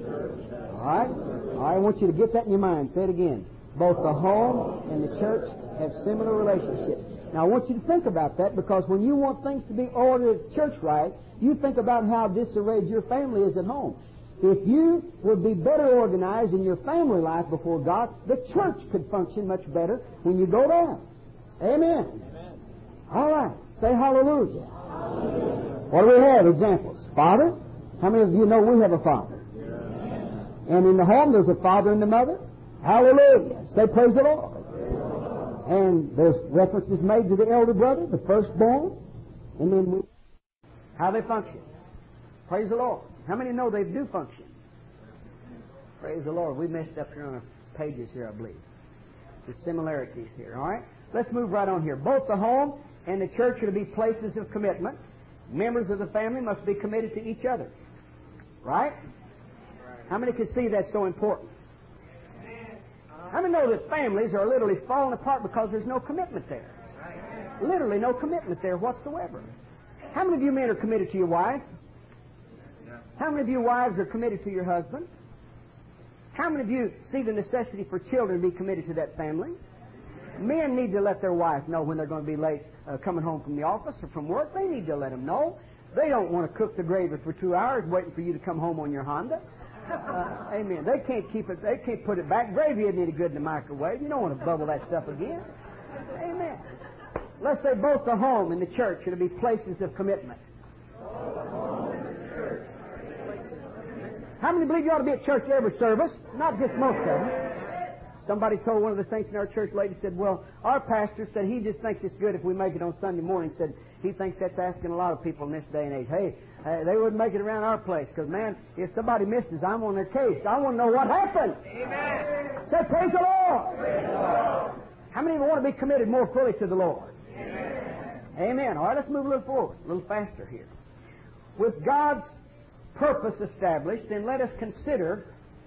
All right? All right, I want you to get that in your mind. Say it again. Both the home and the church have similar relationships. Now, I want you to think about that, because when you want things to be ordered at church right, you think about how disarrayed your family is at home. If you would be better organized in your family life before God, the church could function much better when you go down. Amen. Amen. All right. Say hallelujah. Hallelujah. What do we have? Examples. Father. How many of you know we have a father? Amen. And in the home there's a father and a mother. Hallelujah. Say praise the Lord. And there's references made to the elder brother, the firstborn, and then we, how they function. Praise the Lord. How many know they do function? Praise the Lord. We messed up here on our pages here, I believe. There's similarities here, all right? Let's move right on here. Both the home and the church are to be places of commitment. Members of the family must be committed to each other. Right? How many can see that's so important? How many know that families are literally falling apart because there's no commitment there? Literally no commitment there whatsoever. How many of you men are committed to your wife? How many of you wives are committed to your husband? How many of you see the necessity for children to be committed to that family? Men need to let their wife know when they're going to be late uh, coming home from the office or from work. They need to let them know. They don't want to cook the gravy for two hours waiting for you to come home on your Honda. Uh, amen. They can't keep it. They can't put it back. Gravy isn't any good in the microwave. You don't want to bubble that stuff again. Amen. Let's say both the home and the church are to be places of commitment. How many believe you ought to be at church every service? Not just most of them. Somebody told one of the saints in our church lady, said, well, our pastor said he just thinks it's good if we make it on Sunday morning. Said he thinks that's asking a lot of people in this day and age. Hey, uh, they wouldn't make it around our place because, man, if somebody misses, I'm on their case. I want to know what happened. Amen. Say, praise the Lord. Praise the Lord. How many of you want to be committed more fully to the Lord? Amen. Amen. All right, let's move a little forward, a little faster here. With God's purpose established, then let us consider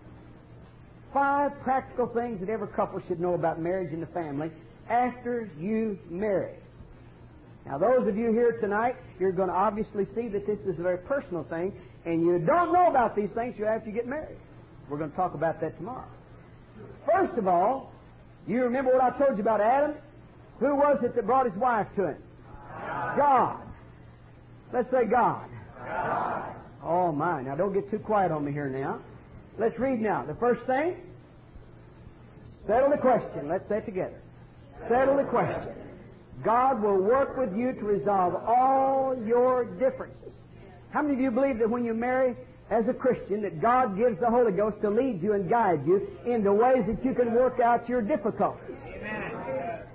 five practical things that every couple should know about marriage and the family after you marry. Now, those of you here tonight, you're going to obviously see that this is a very personal thing, and you don't know about these things till after you get married. We're going to talk about that tomorrow. First of all, you remember what I told you about Adam? Who was it that brought his wife to him? God. God. Let's say God. God. Oh, my. Now, don't get too quiet on me here now. Let's read now. The first thing, settle the question. Let's say it together. Settle the question. God will work with you to resolve all your differences. How many of you believe that when you marry as a Christian, that God gives the Holy Ghost to lead you and guide you in the ways that you can work out your difficulties? Amen.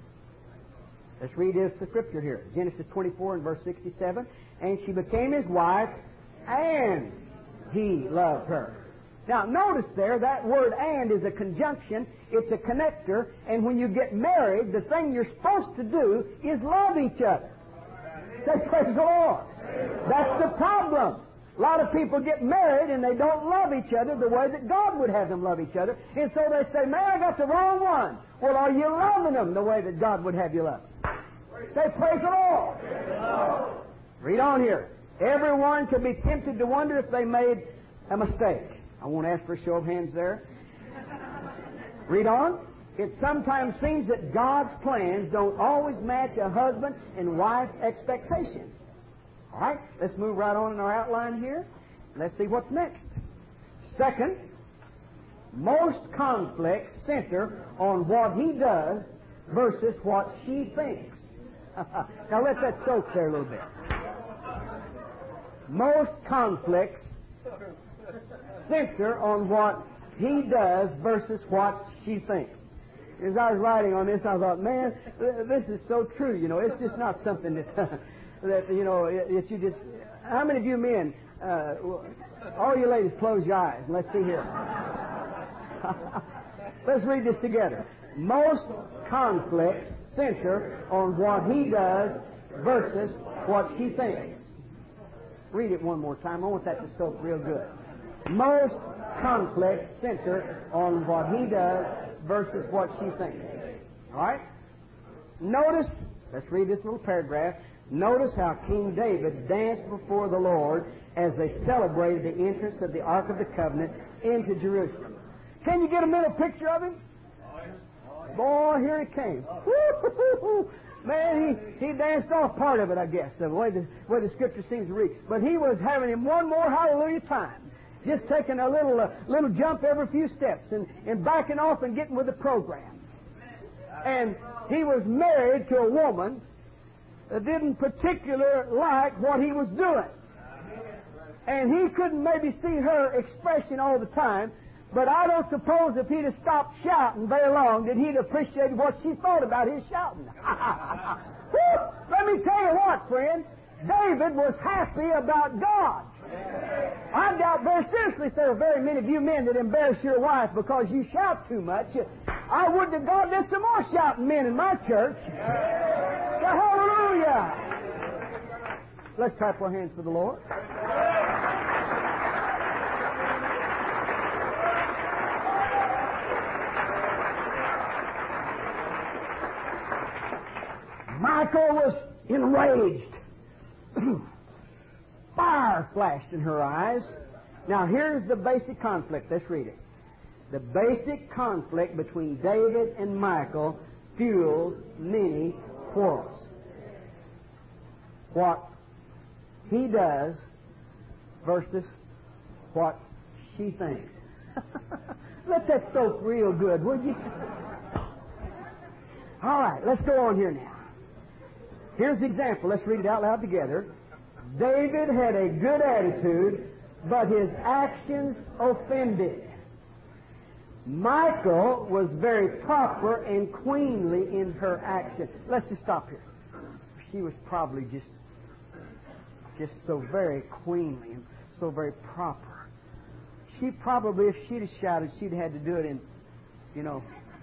Let's read this the scripture here. Genesis twenty-four and verse sixty-seven. And she became his wife, and he loved her. Now, notice there, that word and is a conjunction. It's a connector. And when you get married, the thing you're supposed to do is love each other. Say, praise the Lord. That's the problem. A lot of people get married and they don't love each other the way that God would have them love each other. And so they say, man, I got the wrong one. Well, are you loving them the way that God would have you love them? Say, praise the Lord. Praise the Lord. Read on here. Everyone could be tempted to wonder if they made a mistake. I won't ask for a show of hands there. Read on. It sometimes seems that God's plans don't always match a husband and wife expectations. All right, let's move right on in our outline here. Let's see what's next. Second, most conflicts center on what he does versus what she thinks. Now let that soak there a little bit. Most conflicts center on what he does versus what she thinks. As I was writing on this, I thought, man, this is so true. You know, it's just not something that, that you know, that you just... How many of you men, uh, all you ladies, close your eyes. And let's see here. Let's read this together. Most conflicts center on what he does versus what she thinks. Read it one more time. I want that to soak real good. Most conflicts center on what he does versus what she thinks. All right? Notice, let's read this little paragraph. Notice how King David danced before the Lord as they celebrated the entrance of the Ark of the Covenant into Jerusalem. Can you get a mental picture of him? Boy, here he came. Woo-hoo-hoo-hoo. Man, he, he danced off part of it, I guess, the way the, way the Scripture seems to read. But he was having him one more hallelujah time. Just taking a little uh, little jump every few steps and, and backing off and getting with the program. And he was married to a woman that didn't particularly like what he was doing. And he couldn't maybe see her expression all the time, but I don't suppose if he'd have stopped shouting very long that he'd appreciate what she thought about his shouting. Let me tell you what, friend. David was happy about God. I doubt very seriously if there are very many of you men that embarrass your wife because you shout too much. I would to God there's some more shouting men in my church. So hallelujah. Let's clap our hands for the Lord. Michal was enraged. Fire flashed in her eyes. Now here's the basic conflict. Let's read it. The basic conflict between David and Michal fuels many quarrels. What he does versus what she thinks. Let that soak real good, would you? All right, let's go on here now. Here's the example. Let's read it out loud together. David had a good attitude, but his actions offended. Michal was very proper and queenly in her action. Let's just stop here. She was probably just, just so very queenly and so very proper. She probably, if she'd have shouted, she'd have had to do it in, you know,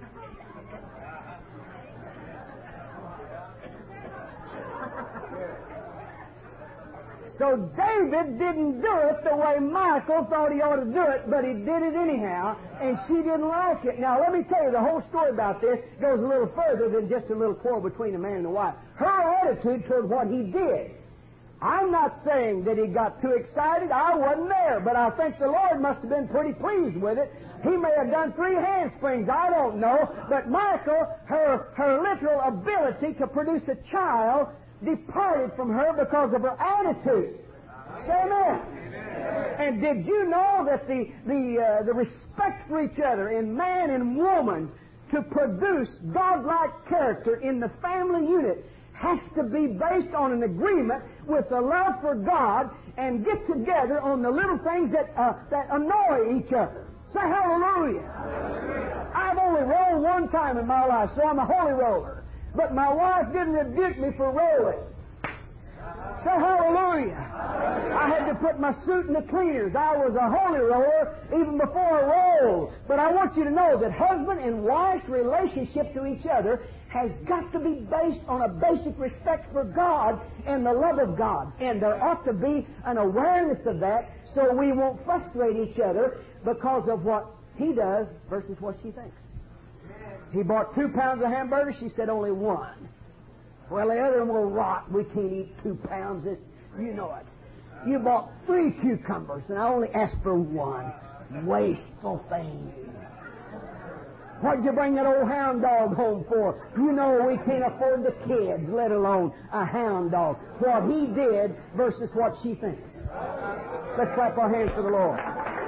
So David didn't do it the way Michal thought he ought to do it, but he did it anyhow, and she didn't like it. Now, let me tell you, the whole story about this goes a little further than just a little quarrel between a man and a wife. Her attitude toward what he did. I'm not saying that he got too excited. I wasn't there, but I think the Lord must have been pretty pleased with it. He may have done three handsprings, I don't know, but Michal, her, her literal ability to produce a child departed from her because of her attitude. Say amen. And did you know that the the uh, the respect for each other in man and woman to produce godlike character in the family unit has to be based on an agreement with the love for God and get together on the little things that uh, that annoy each other. Say hallelujah. I've only rolled one time in my life, so I'm a holy roller. But my wife didn't rebuke me for rolling. Say hallelujah. I had to put my suit in the cleaners. I was a holy roller even before I rolled. But I want you to know that husband and wife's relationship to each other has got to be based on a basic respect for God and the love of God. And there ought to be an awareness of that so we won't frustrate each other because of what he does versus what she thinks. He bought two pounds of hamburgers. She said only one. Well, the other one will rot. We can't eat two pounds. This, you know it. You bought three cucumbers, and I only asked for one. Wasteful thing. What'd you bring that old hound dog home for? You know we can't afford the kids, let alone a hound dog. What he did versus what she thinks. Let's clap our hands for the Lord.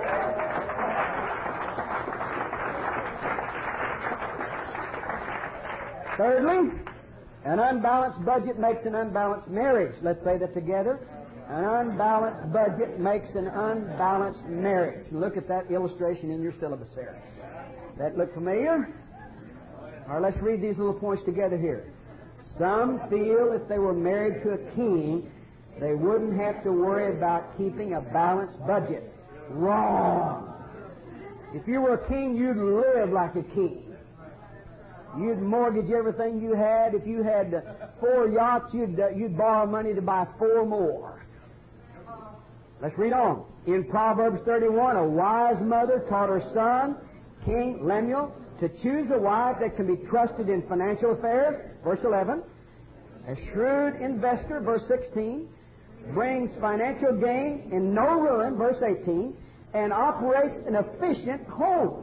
Thirdly, an unbalanced budget makes an unbalanced marriage. Let's say that together. An unbalanced budget makes an unbalanced marriage. Look at that illustration in your syllabus there. That look familiar? All right, let's read these little points together here. Some feel if they were married to a king, they wouldn't have to worry about keeping a balanced budget. Wrong. If you were a king, you'd live like a king. You'd mortgage everything you had. If you had uh, four yachts, you'd, uh, you'd borrow money to buy four more. Let's read on. In Proverbs thirty-one, a wise mother taught her son, King Lemuel, to choose a wife that can be trusted in financial affairs. Verse eleven. A shrewd investor, verse sixteen. brings financial gain and no ruin, verse eighteen, and operates an efficient home.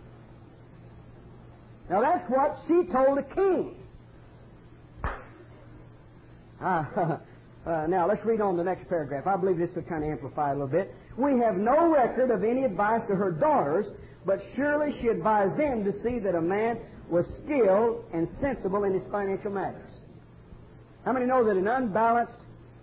Now that's what she told the king. Uh, uh, now let's read on the next paragraph. I believe this will kind of amplify a little bit. We have no record of any advice to her daughters, but surely she advised them to see that a man was skilled and sensible in his financial matters. How many know that an unbalanced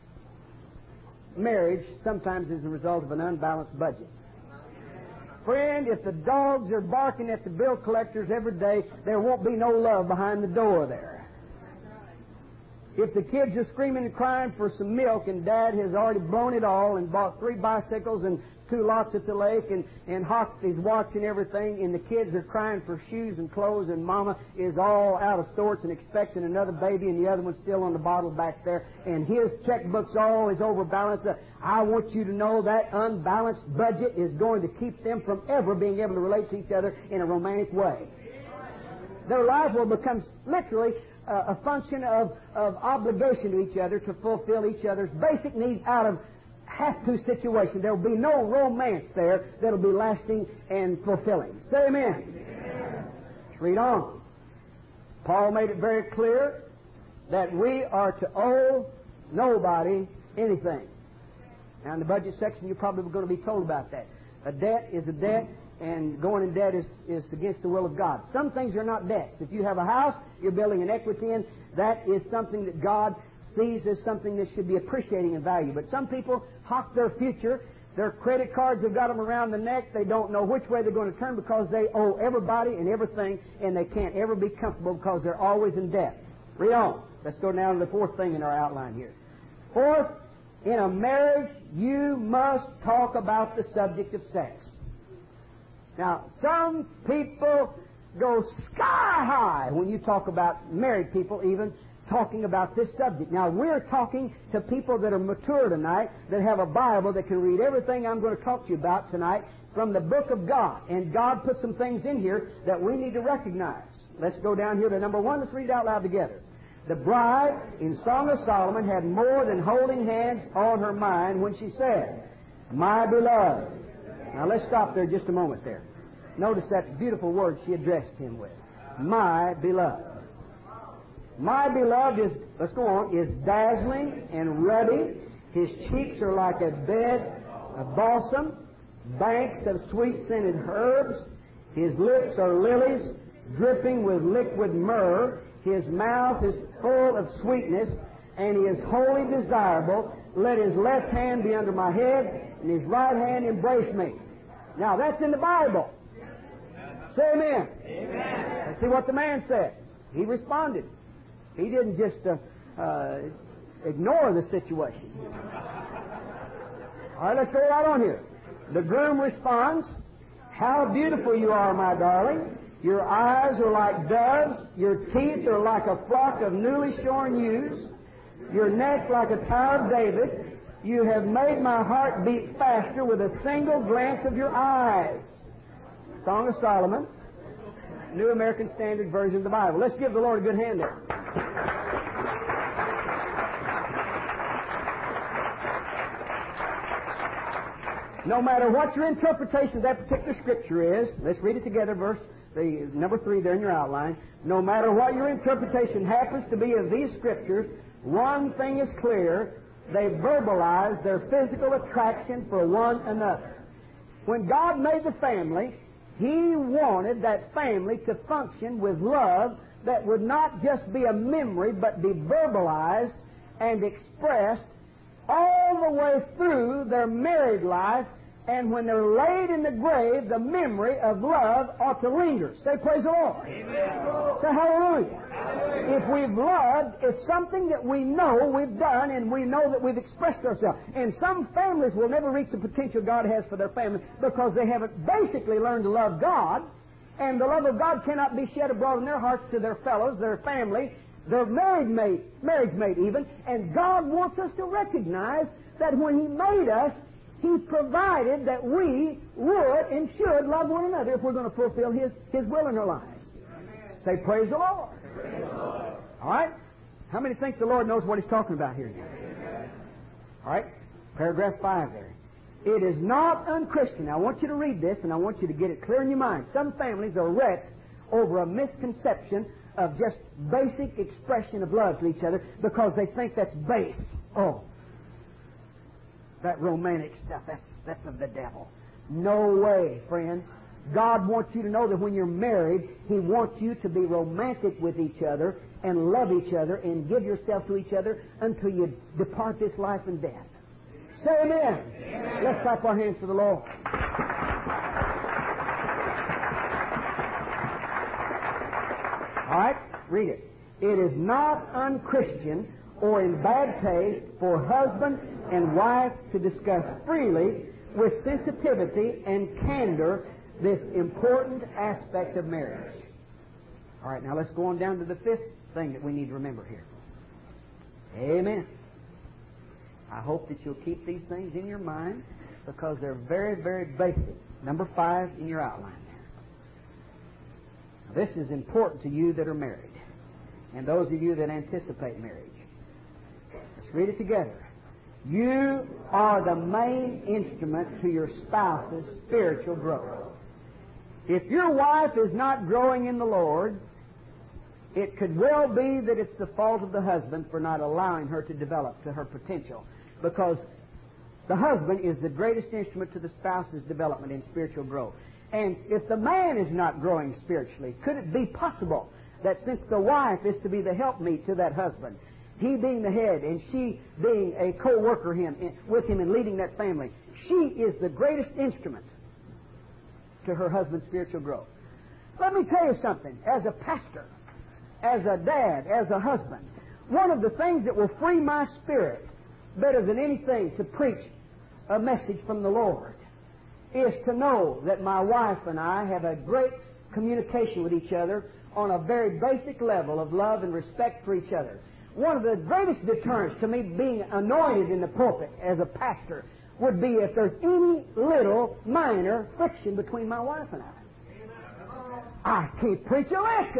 marriage sometimes is a result of an unbalanced budget? Friend, if the dogs are barking at the bill collectors every day, there won't be no love behind the door there. If the kids are screaming and crying for some milk and Dad has already blown it all and bought three bicycles and two lots at the lake and, and hocked his watch and everything, and the kids are crying for shoes and clothes, and Mama is all out of sorts and expecting another baby, and the other one's still on the bottle back there, and his checkbook's always overbalanced. Uh, I want you to know that unbalanced budget is going to keep them from ever being able to relate to each other in a romantic way. Their life will become literally uh, a function of, of obligation to each other to fulfill each other's basic needs out of have-to situation. There will be no romance there that will be lasting and fulfilling. Say amen. Amen. Let's read on. Paul made it very clear that we are to owe nobody anything. Now, in the budget section, you're probably going to be told about that. A debt is a debt, and going in debt is, is against the will of God. Some things are not debts. If you have a house you're building an equity in, that is something that God sees as something that should be appreciating in value. But some people hawk their future. Their credit cards have got them around the neck. They don't know which way they're going to turn because they owe everybody and everything, and they can't ever be comfortable because they're always in debt. Read on. Let's go down to the fourth thing in our outline here. Fourth, in a marriage, you must talk about the subject of sex. Now, some people go sky high when you talk about married people, even talking about this subject. Now, we're talking to people that are mature tonight, that have a Bible, that can read everything I'm going to talk to you about tonight from the book of God. And God put some things in here that we need to recognize. Let's go down here to number one. Let's read it out loud together. The bride in Song of Solomon had more than holding hands on her mind when she said, "My beloved." Now, let's stop there just a moment there. Notice that beautiful word she addressed him with. My beloved. My beloved is, let's go on, is dazzling and ruddy. His cheeks are like a bed of balsam, banks of sweet-scented herbs. His lips are lilies dripping with liquid myrrh. His mouth is full of sweetness, and he is wholly desirable. Let his left hand be under my head, and his right hand embrace me. Now, that's in the Bible. Say amen. Amen. Let's see what the man said. He responded. He didn't just uh, uh, ignore the situation. All right, let's go right on here. The groom responds, "How beautiful you are, my darling. Your eyes are like doves. Your teeth are like a flock of newly shorn ewes. Your neck like a Tower of David. You have made my heart beat faster with a single glance of your eyes." Song of Solomon, New American Standard Version of the Bible. Let's give the Lord a good hand there. No matter what your interpretation of that particular scripture is, let's read it together, verse the number three there in your outline. No matter what your interpretation happens to be of these scriptures, one thing is clear: they verbalize their physical attraction for one another. When God made the family, He wanted that family to function with love that would not just be a memory, but be verbalized and expressed all the way through their married life. And when they're laid in the grave, the memory of love ought to linger. Say, praise the Lord. Amen. Say, hallelujah. Hallelujah. If we've loved, it's something that we know we've done, and we know that we've expressed ourselves. And some families will never reach the potential God has for their family because they haven't basically learned to love God. And the love of God cannot be shed abroad in their hearts to their fellows, their family, their married mate, marriage mate even. And God wants us to recognize that when He made us, He provided that we would and should love one another if we're going to fulfill His, His will in our lives. Amen. Say, praise the Lord. Praise the Lord. All right? How many think the Lord knows what He's talking about here? Amen. All right? Paragraph five there. It is not unchristian. Now, I want you to read this, and I want you to get it clear in your mind. Some families are wrecked over a misconception of just basic expression of love to each other because they think that's base. Oh, that romantic stuff, that's, that's of the devil. No way, friend. God wants you to know that when you're married, He wants you to be romantic with each other and love each other and give yourself to each other until you depart this life in death. Say amen. Amen. Let's clap our hands for the Lord. All right, read it. It is not unchristian or in bad taste for husband and wife to discuss freely with sensitivity and candor this important aspect of marriage. All right, now let's go on down to the fifth thing that we need to remember here. Amen. I hope that you'll keep these things in your mind because they're very, very basic. Number five in your outline there. Now, this is important to you that are married and those of you that anticipate marriage. Let's read it together. You are the main instrument to your spouse's spiritual growth. If your wife is not growing in the Lord, it could well be that it's the fault of the husband for not allowing her to develop to her potential, because the husband is the greatest instrument to the spouse's development in spiritual growth. And if the man is not growing spiritually, could it be possible that since the wife is to be the helpmeet to that husband, he being the head and she being a co-worker him, with him in leading that family, she is the greatest instrument to her husband's spiritual growth? Let me tell you something. As a pastor, as a dad, as a husband, one of the things that will free my spirit better than anything to preach a message from the Lord is to know that my wife and I have a great communication with each other on a very basic level of love and respect for each other. One of the greatest deterrents to me being anointed in the pulpit as a pastor would be if there's any little minor friction between my wife and I. I can't preach a lesson.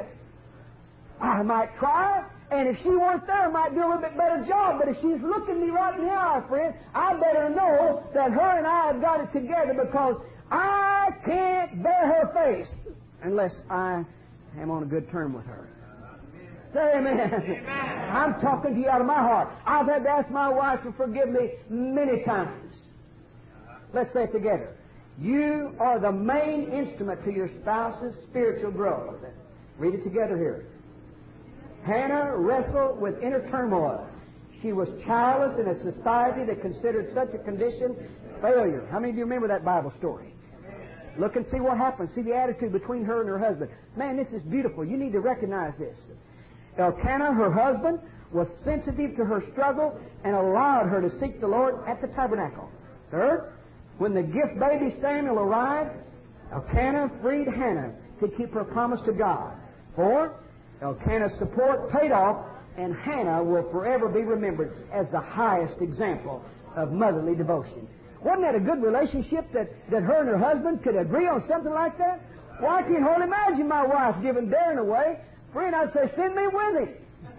I might try, and if she weren't there, I might do a little bit better job. But if she's looking me right in the eye, friend, I better know that her and I have got it together, because I can't bear her face unless I am on a good term with her. Say amen. Amen. I'm talking to you out of my heart. I've had to ask my wife to forgive me many times. Let's say it together. You are the main instrument to your spouse's spiritual growth. Read it together here. Hannah wrestled with inner turmoil. She was childless in a society that considered such a condition failure. How many of you remember that Bible story? Look and see what happened. See the attitude between her and her husband. Man, this is beautiful. You need to recognize this. Elkanah, her husband, was sensitive to her struggle and allowed her to seek the Lord at the tabernacle. Third, when the gift baby Samuel arrived, Elkanah freed Hannah to keep her promise to God. Four, Elkanah's support paid off, and Hannah will forever be remembered as the highest example of motherly devotion. Wasn't that a good relationship that, that her and her husband could agree on something like that? Well, I can hardly imagine my wife giving Darren away. Friend, I'd say, send me with him.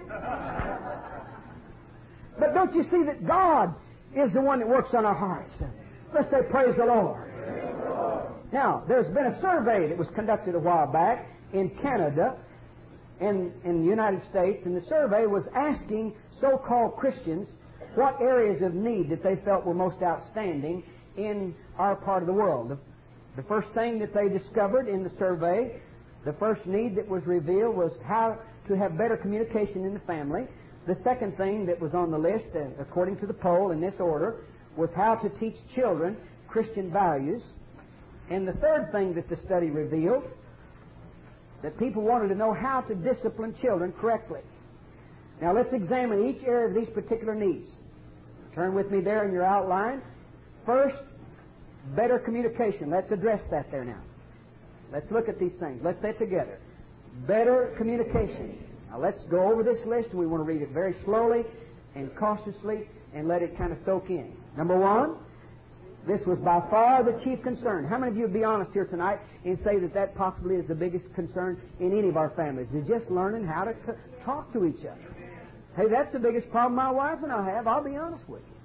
But don't you see that God is the one that works on our hearts? Let's say, praise the Lord. Praise the Lord. Now, there's been a survey that was conducted a while back in Canada and in the United States, and the survey was asking so-called Christians what areas of need that they felt were most outstanding in our part of the world. The, the first thing that they discovered in the survey, the first need that was revealed, was how to have better communication in the family. The second thing that was on the list, uh, according to the poll in this order, was how to teach children Christian values. And the third thing that the study revealed, that people wanted to know how to discipline children correctly. Now let's examine each area of these particular needs. Turn with me there in your outline. First, better communication. Let's address that there now. Let's look at these things. Let's say it together. Better communication. Now let's go over this list, and we want to read it very slowly and cautiously and let it kind of soak in. Number one, this was by far the chief concern. How many of you would be honest here tonight and say that that possibly is the biggest concern in any of our families, is just learning how to t- talk to each other? Hey, that's the biggest problem my wife and I have. I'll be honest with you.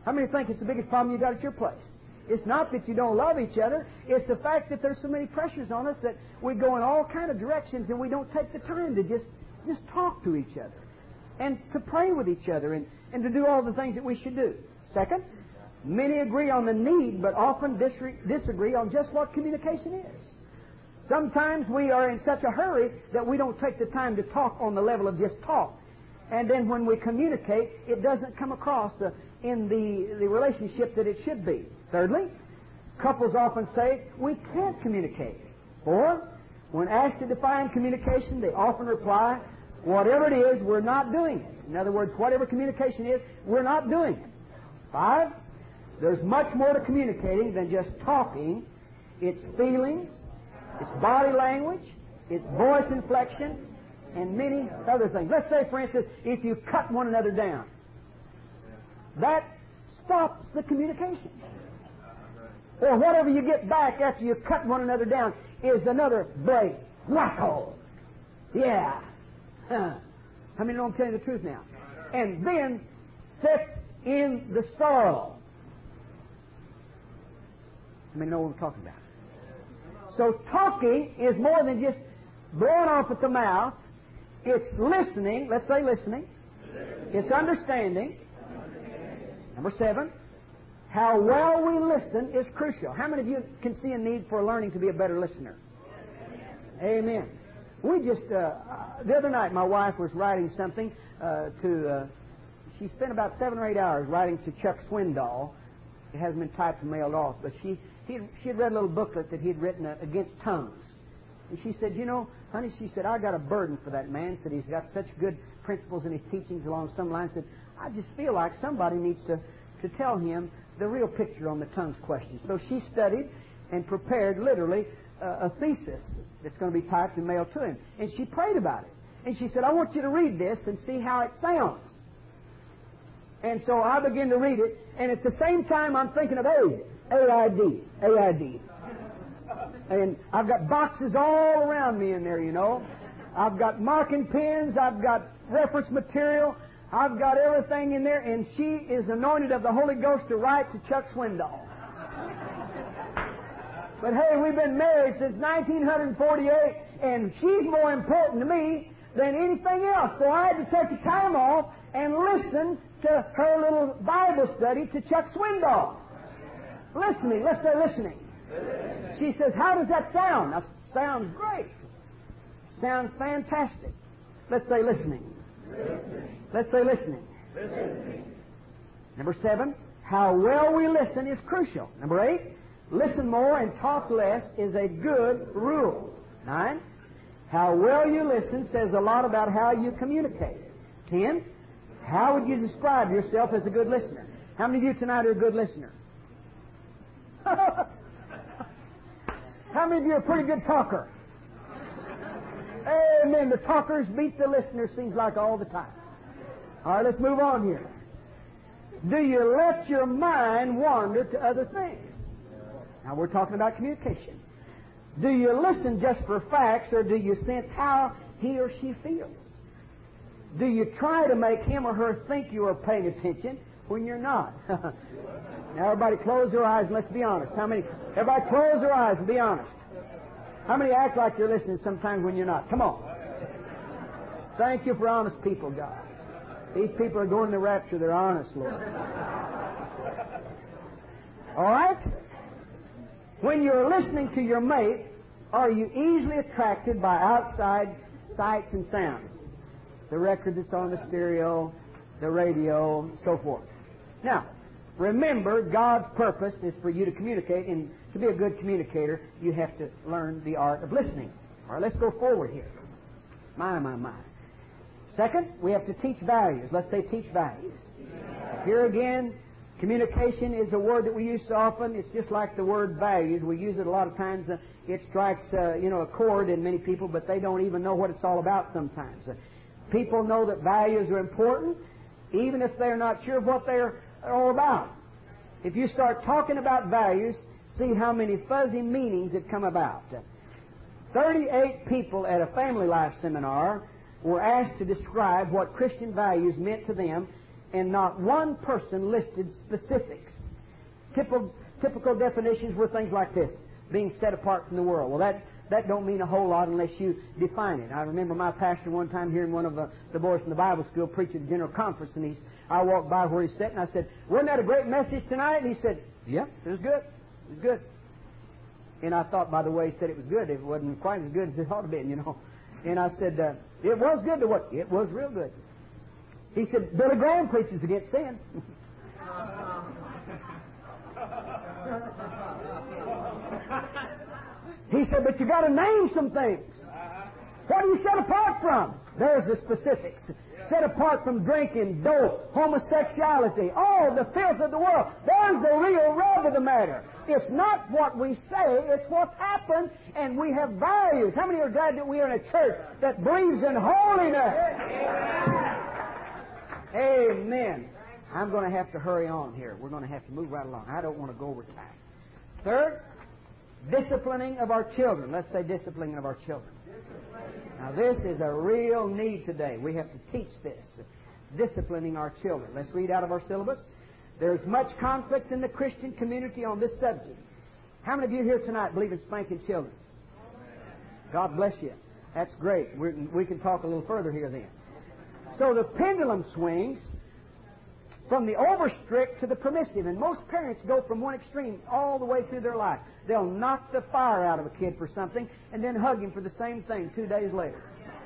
How many think it's the biggest problem you got at your place? It's not that you don't love each other. It's the fact that there's so many pressures on us that we go in all kind of directions and we don't take the time to just, just talk to each other and to pray with each other and, and to do all the things that we should do. Second, many agree on the need but often disre- disagree on just what communication is. Sometimes we are in such a hurry that we don't take the time to talk on the level of just talk. And then when we communicate, it doesn't come across the, in the, the relationship that it should be. Thirdly, couples often say, we can't communicate. Or, when asked to define communication, they often reply, whatever it is, we're not doing it. In other words, whatever communication is, we're not doing it. Five, there's much more to communicating than just talking. It's feelings, it's body language, it's voice inflection, and many other things. Let's say, for instance, if you cut one another down, that stops the communication. Or whatever you get back after you cut one another down is another break. Wacko! Yeah. Huh. How many know I'm telling you the truth now? And then set in the sorrow. How many know what I'm talking about? So talking is more than just blowing off at the mouth. It's listening. Let's say listening. It's understanding. Number seven, how well we listen is crucial. How many of you can see a need for learning to be a better listener? Amen. We just, uh, the other night my wife was writing something uh, to, uh, she spent about seven or eight hours writing to Chuck Swindoll. It hasn't been typed and mailed off, but she he, she had read a little booklet that he had written uh, against tongues. And she said, you know, honey, she said, I got a burden for that man. Said he's got such good principles in his teachings along some lines. Said, I just feel like somebody needs to, to tell him the real picture on the tongues question. So she studied and prepared literally uh, a thesis that's going to be typed and mailed to him. And she prayed about it. And she said, I want you to read this and see how it sounds. And so I began to read it, and at the same time I'm thinking of A, A I D, A I D. And I've got boxes all around me in there, you know. I've got marking pens, I've got reference material, I've got everything in there, and she is anointed of the Holy Ghost to write to Chuck Swindoll. But hey, we've been married since nineteen forty-eight, and she's more important to me than anything else. So I had to take the time off and listen to her little Bible study to Chuck Swindoll. Listening, let's say listening. She says, how does that sound? That sounds great. Sounds fantastic. Let's say listening. Let's say listening. Number seven, how well we listen is crucial. Number eight, listen more and talk less is a good rule. Nine, how well you listen says a lot about how you communicate. Ten, how would you describe yourself as a good listener? How many of you tonight are a good listener? How many of you are a pretty good talker? Amen. The talkers beat the listeners, seems like, all the time. All right, let's move on here. Do you let your mind wander to other things? Now, we're talking about communication. Do you listen just for facts, or do you sense how he or she feels? Do you try to make him or her think you are paying attention when you're not? Now, everybody close their eyes and let's be honest. How many? Everybody close their eyes and be honest. How many act like you're listening sometimes when you're not? Come on. Thank you for honest people, God. These people are going to rapture. They're honest, Lord. All right? When you're listening to your mate, are you easily attracted by outside sights and sounds? The record that's on the stereo, the radio, so forth. Now, remember, God's purpose is for you to communicate, and to be a good communicator, you have to learn the art of listening. All right, let's go forward here. My, my, my. Second, we have to teach values. Let's say teach values. Here again, communication is a word that we use so often. It's just like the word values. We use it a lot of times. Uh, it strikes, uh, you know, a chord in many people, but they don't even know what it's all about sometimes. Uh, people know that values are important, even if they're not sure of what they're all about. If you start talking about values, see how many fuzzy meanings that come about. thirty-eight people at a family life seminar were asked to describe what Christian values meant to them, and not one person listed specifics. Typical, typical definitions were things like this: being set apart from the world. Well, that that don't mean a whole lot unless you define it. I remember my pastor one time hearing one of the, the boys from the Bible school preach at a general conference, and he's, I walked by where he sat, and I said, "Wasn't that a great message tonight?" And he said, "Yeah, it was good. It was good." And I thought, by the way he said it was good, it wasn't quite as good as it ought to be, you know. And I said, uh, "It was good to what?" "It was real good." He said, "Billy Graham preaches against sin." He said, "But you got to name some things. What are you set apart from?" There's the specifics. Set apart from drinking, dope, homosexuality, all the filth of the world. There's the real rub of the matter. It's not what we say, it's what's happened, and we have values. How many are glad that we are in a church that believes in holiness? Amen. I'm going to have to hurry on here. We're going to have to move right along. I don't want to go over time. Third, disciplining of our children. Let's say disciplining of our children. Now, this is a real need today. We have to teach this. Disciplining our children. Let's read out of our syllabus. There's much conflict in the Christian community on this subject. How many of you here tonight believe in spanking children? God bless you. That's great. We're, we can talk a little further here then. So the pendulum swings from the over-strict to the permissive. And most parents go from one extreme all the way through their life. They'll knock the fire out of a kid for something and then hug him for the same thing two days later.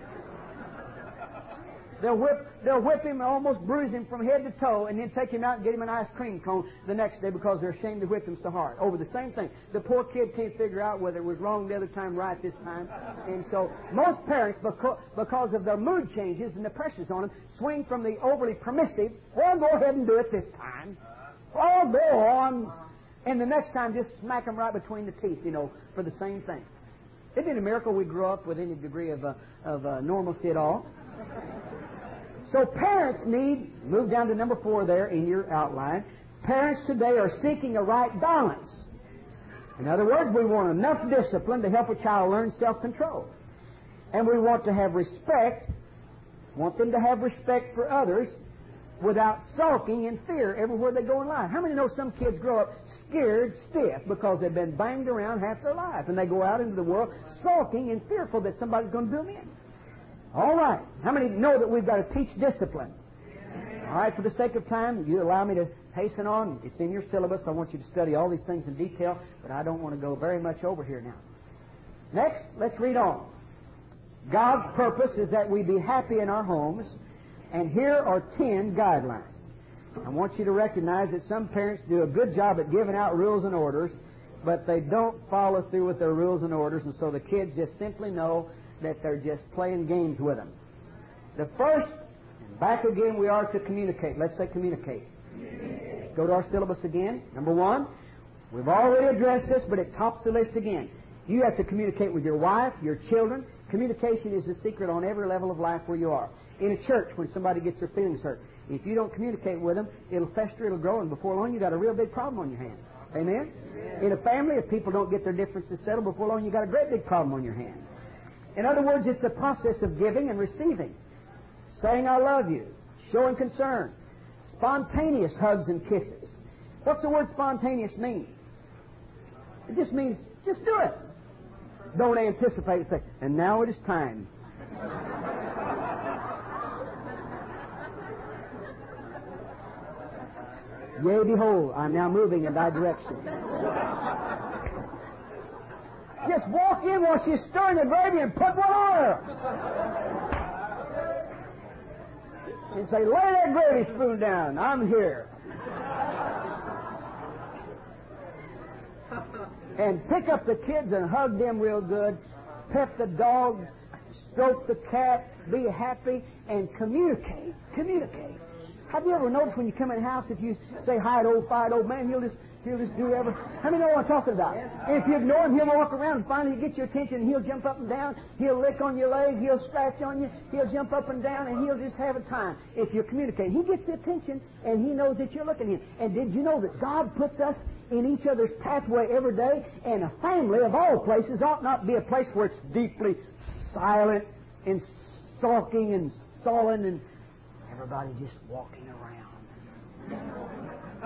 They'll whip, they'll whip him and almost bruise him from head to toe and then take him out and get him an ice cream cone the next day because they're ashamed to whip him so hard over the same thing. The poor kid can't figure out whether it was wrong the other time, right this time. And so most parents, because of their mood changes and the pressures on them, swing from the overly permissive, well, go ahead and do it this time. Oh, go on. And the next time, just smack them right between the teeth, you know, for the same thing. Isn't it a miracle we grew up with any degree of, uh, of uh, normalcy at all? So parents need, move down to number four there in your outline, parents today are seeking a right balance. In other words, we want enough discipline to help a child learn self-control. And we want to have respect, want them to have respect for others without sulking in fear everywhere they go in life. How many know some kids grow up scared stiff because they've been banged around half their life and they go out into the world sulking and fearful that somebody's going to do them in? All right. How many know that we've got to teach discipline? All right, for the sake of time, you allow me to hasten on. It's in your syllabus. I want you to study all these things in detail, but I don't want to go very much over here now. Next, let's read on. God's purpose is that we be happy in our homes, and here are ten guidelines. I want you to recognize that some parents do a good job at giving out rules and orders, but they don't follow through with their rules and orders, and so the kids just simply know that they're just playing games with them. The first, back again, we are to communicate. Let's say communicate. Let's go to our syllabus again. Number one, we've already addressed this, but it tops the list again. You have to communicate with your wife, your children. Communication is the secret on every level of life where you are. In a church, when somebody gets their feelings hurt, if you don't communicate with them, it'll fester, it'll grow, and before long, you got a real big problem on your hands. Amen? Amen? In a family, if people don't get their differences settled, before long, you got a great big problem on your hands. In other words, it's a process of giving and receiving. Saying, I love you. Showing concern. Spontaneous hugs and kisses. What's the word spontaneous mean? It just means, just do it. Don't anticipate and say, and now it is time. Yea, behold, I'm now moving in thy direction. Just walk in while she's stirring the gravy and put one on her. And say, lay that gravy spoon down. I'm here. And pick up the kids and hug them real good. Pet the dog. Stroke the cat. Be happy. And communicate. Communicate. Have you ever noticed when you come in the house, if you say hi to old fired old man, he'll just he'll just do whatever. How many know what I'm talking about? And if you ignore him, he'll walk around and finally get your attention, and he'll jump up and down. He'll lick on your leg. He'll scratch on you. He'll jump up and down, and he'll just have a time. If you communicate, he gets the attention, and he knows that you're looking at him. And did you know that God puts us in each other's pathway every day? And a family, of all places, ought not be a place where it's deeply silent and sulking and sullen and everybody just walking around.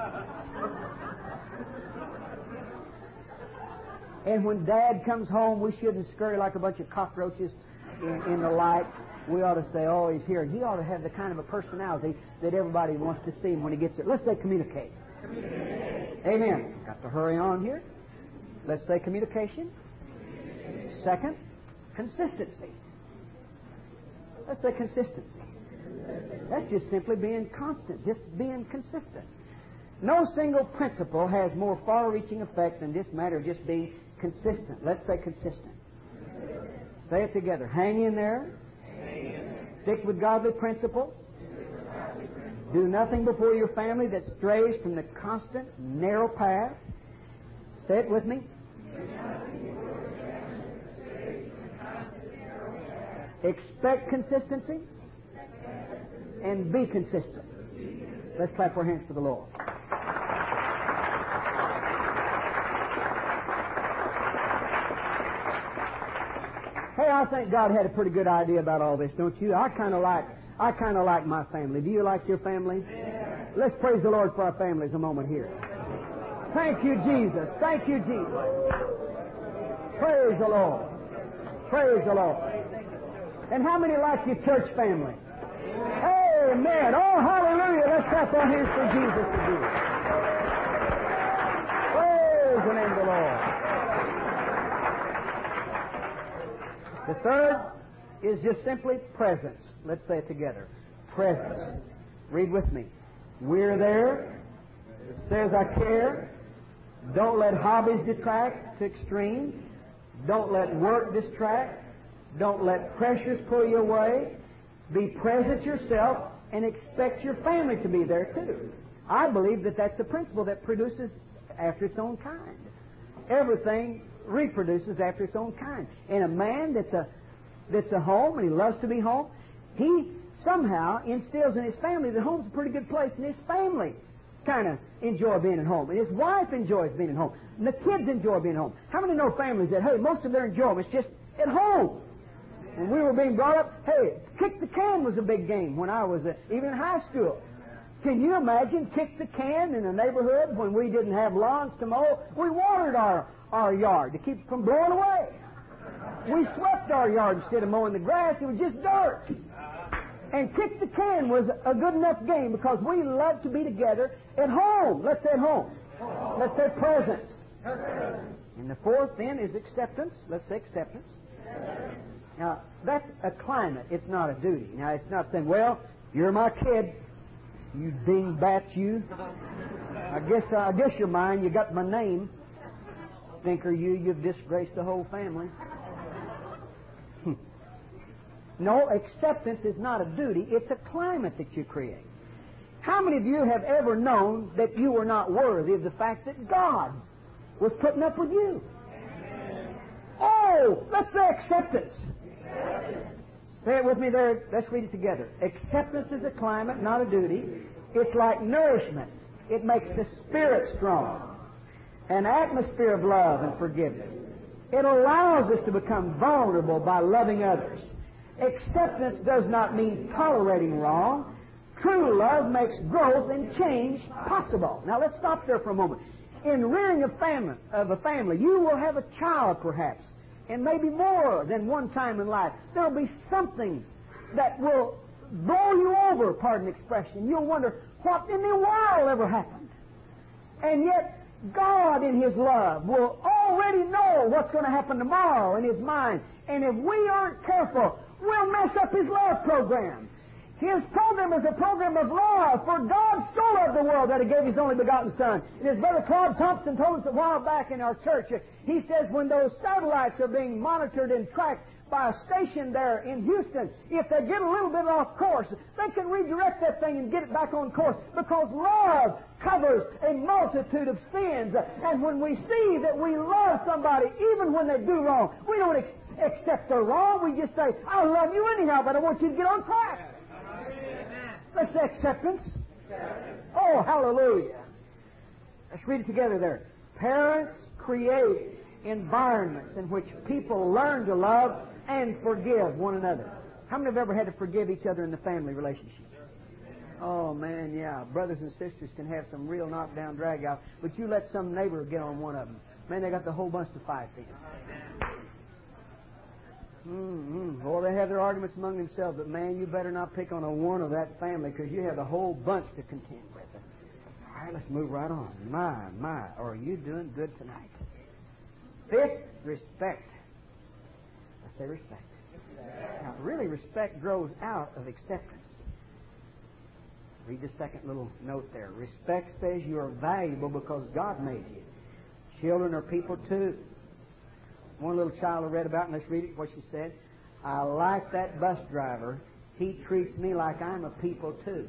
And when Dad comes home, we shouldn't scurry like a bunch of cockroaches in, in the light. We ought to say, oh, he's here. He ought to have the kind of a personality that everybody wants to see him when he gets there. Let's say communicate. Communicate. Amen. Got to hurry on here. Let's say communication. Second, consistency. Let's say consistency. That's just simply being constant, just being consistent. No single principle has more far-reaching effect than this matter of just being consistent. Let's say consistent. Say it together. Hang in there. Stick with godly principle. Do nothing before your family that strays from the constant, narrow path. Say it with me. Expect consistency and be consistent. Let's clap our hands for the Lord. Hey, I think God had a pretty good idea about all this, don't you? I kind of like, I kind of like my family. Do you like your family? Yeah. Let's praise the Lord for our families a moment here. Thank you, Jesus. Thank you, Jesus. Praise the Lord. Praise the Lord. And how many like your church family? Amen. Oh, hallelujah. Let's clap our hands for Jesus today. Praise the name of the Lord. The third is just simply presence. Let's say it together. Presence. Read with me. We're there. It says I care. Don't let hobbies detract to extreme. Don't let work distract. Don't let pressures pull you away. Be present yourself and expect your family to be there too. I believe that that's the principle that produces after its own kind. Everything reproduces after its own kind. And a man that's a that's a home and he loves to be home, he somehow instills in his family that home's a pretty good place, and his family kind of enjoy being at home, and his wife enjoys being at home, and the kids enjoy being at home. How many know families that, hey, most of their enjoyment's just at home? When we were being brought up, hey, kick the can was a big game when I was uh, even in high school. Can you imagine kick the can in the neighborhood when we didn't have lawns to mow? We watered our, our yard to keep it from blowing away. We swept our yard instead of mowing the grass. It was just dirt. And kick the can was a good enough game because we loved to be together at home. Let's say at home. Let's say presence. And the fourth then is acceptance. Let's say acceptance. Now, that's a climate. It's not a duty. Now, it's not saying, well, you're my kid. You dingbat, you. I guess uh, I guess you're mine. You got my name. Stinker, you. You've disgraced the whole family. No, acceptance is not a duty. It's a climate that you create. How many of you have ever known that you were not worthy of the fact that God was putting up with you? Oh, let's say acceptance. Say it with me there. Let's read it together. Acceptance is a climate, not a duty. It's like nourishment. It makes the spirit strong. An atmosphere of love and forgiveness. It allows us to become vulnerable by loving others. Acceptance does not mean tolerating wrong. True love makes growth and change possible. Now let's stop there for a moment. In rearing a family, of a family, you will have a child perhaps, and maybe more than one time in life. There will be something that will blow you over, pardon the expression. You'll wonder, what in the world ever happened? And yet, God in His love will already know what's going to happen tomorrow in His mind. And if we aren't careful, we'll mess up His love program. His program is a program of love, for God so loved the world that He gave His only begotten Son. And as Brother Claude Thompson told us a while back in our church, he says when those satellites are being monitored and tracked by a station there in Houston, if they get a little bit off course, they can redirect that thing and get it back on course, because love covers a multitude of sins. And when we see that we love somebody, even when they do wrong, we don't ex- accept their wrong. We just say, I love you anyhow, but I want you to get on track. Let's say acceptance. Oh, hallelujah. Let's read it together there. Parents create environments in which people learn to love and forgive one another. How many have ever had to forgive each other in the family relationship? Oh, man, yeah. Brothers and sisters can have some real knockdown, drag-out, but you let some neighbor get on one of them. Man, they got the whole bunch to fight then. Mm-hmm. Or they have their arguments among themselves, but man, you better not pick on a one of that family because you have the whole bunch to contend with. All right, let's move right on. My, my, are you doing good tonight? Fifth, respect. Let's say respect. Now, really, respect grows out of acceptance. Read the second little note there. Respect says you are valuable because God made you. Children are people too. One little child I read about, and let's read it, what she said. I like that bus driver. He treats me like I'm a people too.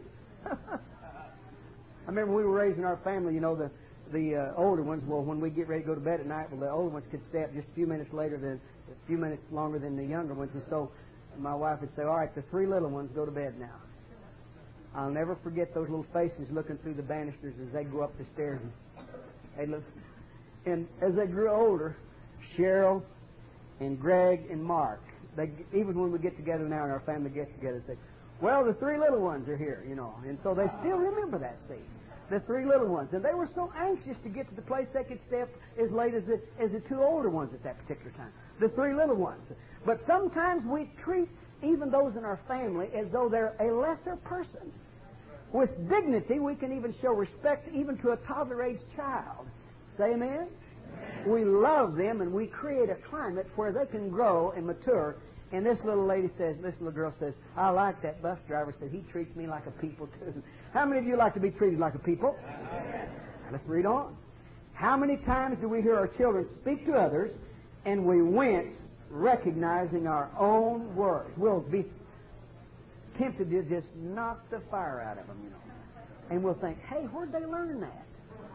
I remember we were raising our family, you know, the the uh, older ones, well, when we get ready to go to bed at night, well, the older ones could stay up just a few minutes later than, a few minutes longer than the younger ones. And so my wife would say, all right, the three little ones go to bed now. I'll never forget those little faces looking through the banisters as they go up the stairs. And they look. And as they grew older, Cheryl and Greg and Mark, they, even when we get together now and our family gets together, they say, well, the three little ones are here, you know. And so they still remember that scene. The three little ones. And they were so anxious to get to the place they could stay up as late as the, as the two older ones at that particular time. The three little ones. But sometimes we treat even those in our family as though they're a lesser person. With dignity, we can even show respect even to a toddler-aged child. Say amen? We love them and we create a climate where they can grow and mature. And this little lady says, this little girl says, I like that bus driver. Said he treats me like a people too. How many of you like to be treated like a people? Let's read on. How many times do we hear our children speak to others and we wince recognizing our own words? We'll be tempted to just knock the fire out of them, you know. And we'll think, hey, where'd they learn that?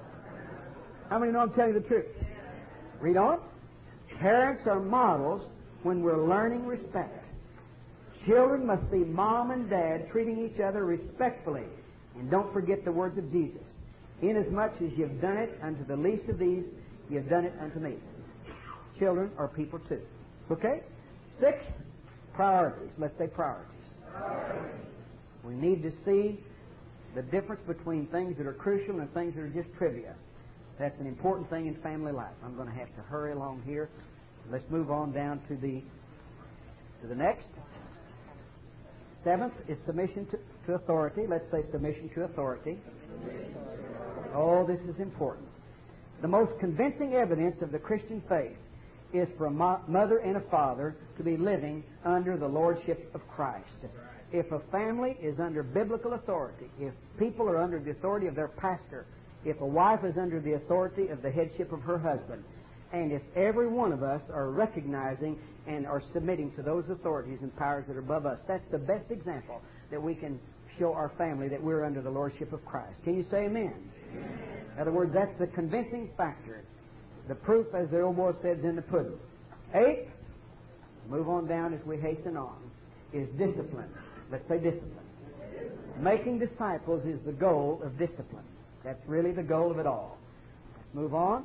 How many know I'm telling you the truth? Read on. Parents are models when we're learning respect. Children must see mom and dad treating each other respectfully. And don't forget the words of Jesus. Inasmuch as you've done it unto the least of these, you've done it unto me. Children are people too. Okay? Six, priorities. Let's say priorities. We need to see the difference between things that are crucial and things that are just trivia. That's an important thing in family life. I'm going to have to hurry along here. Let's move on down to the to the next. Seventh is submission to, to authority. Let's say submission to authority. Oh, this is important. The most convincing evidence of the Christian faith is for a mo- mother and a father to be living under the lordship of Christ. If a family is under biblical authority, if people are under the authority of their pastor, if a wife is under the authority of the headship of her husband, and if every one of us are recognizing and are submitting to those authorities and powers that are above us, that's the best example that we can show our family that we're under the lordship of Christ. Can you say amen? Amen. In other words, that's the convincing factor. The proof, as the old boy says, in the pudding. Eight, move on down as we hasten on, is discipline. Let's say discipline. Making disciples is the goal of discipline. That's really the goal of it all. Let's move on.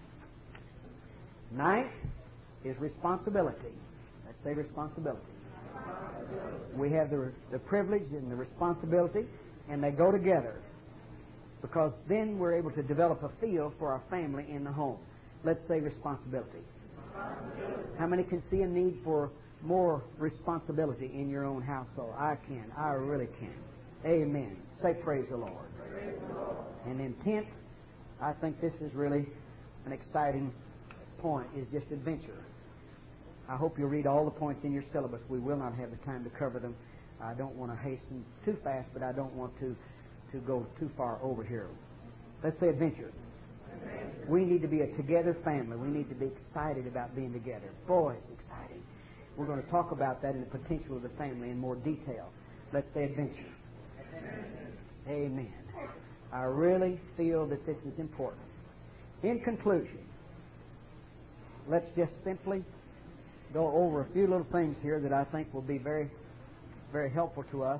Ninth is responsibility. Let's say responsibility. We have the, the privilege and the responsibility, and they go together because then we're able to develop a feel for our family in the home. Let's say responsibility. How many can see a need for more responsibility in your own household? I can. I really can. Amen. Say praise the Lord. Praise the Lord. And then tenth, I think this is really an exciting point, is just adventure. I hope you'll read all the points in your syllabus. We will not have the time to cover them. I don't want to hasten too fast, but I don't want to, to go too far over here. Let's say adventure. We need to be a together family. We need to be excited about being together. Boy, it's exciting. We're going to talk about that in the potential of the family in more detail. Let's say adventure. Amen. I really feel that this is important. In conclusion, let's just simply go over a few little things here that I think will be very, very helpful to us.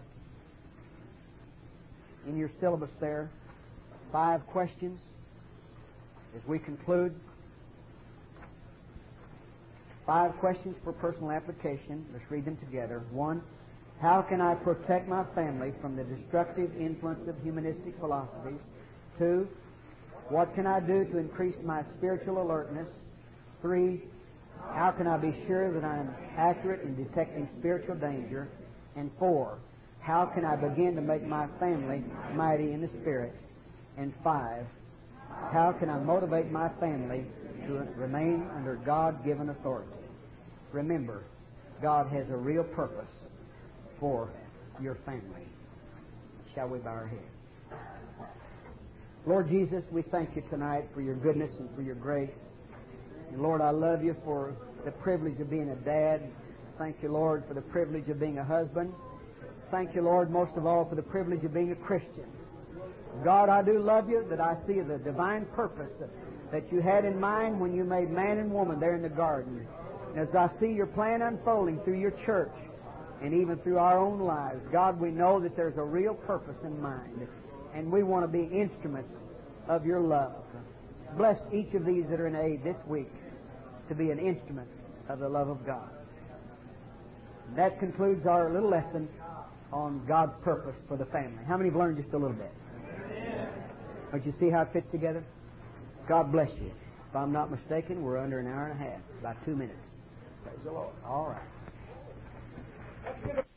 In your syllabus there, five questions as we conclude. Five questions for personal application. Let's read them together. One, How can I protect my family from the destructive influence of humanistic philosophies? Two, what can I do to increase my spiritual alertness? Three, how can I be sure that I am accurate in detecting spiritual danger? And four, how can I begin to make my family mighty in the Spirit? And five, how can I motivate my family to remain under God-given authority? Remember, God has a real purpose for your family. Shall we bow our heads? Lord Jesus, we thank you tonight for your goodness and for your grace. And Lord, I love you for the privilege of being a dad. Thank you, Lord, for the privilege of being a husband. Thank you, Lord, most of all for the privilege of being a Christian. God, I do love you, that I see the divine purpose that you had in mind when you made man and woman there in the garden. And as I see your plan unfolding through your church and even through our own lives, God, we know that there's a real purpose in mind, and we want to be instruments of your love. Bless each of these that are in aid this week to be an instrument of the love of God. And that concludes our little lesson on God's purpose for the family. How many have learned just a little bit? Don't you see how it fits together? God bless you. If I'm not mistaken, we're under an hour and a half, about two minutes. Praise the Lord. All right.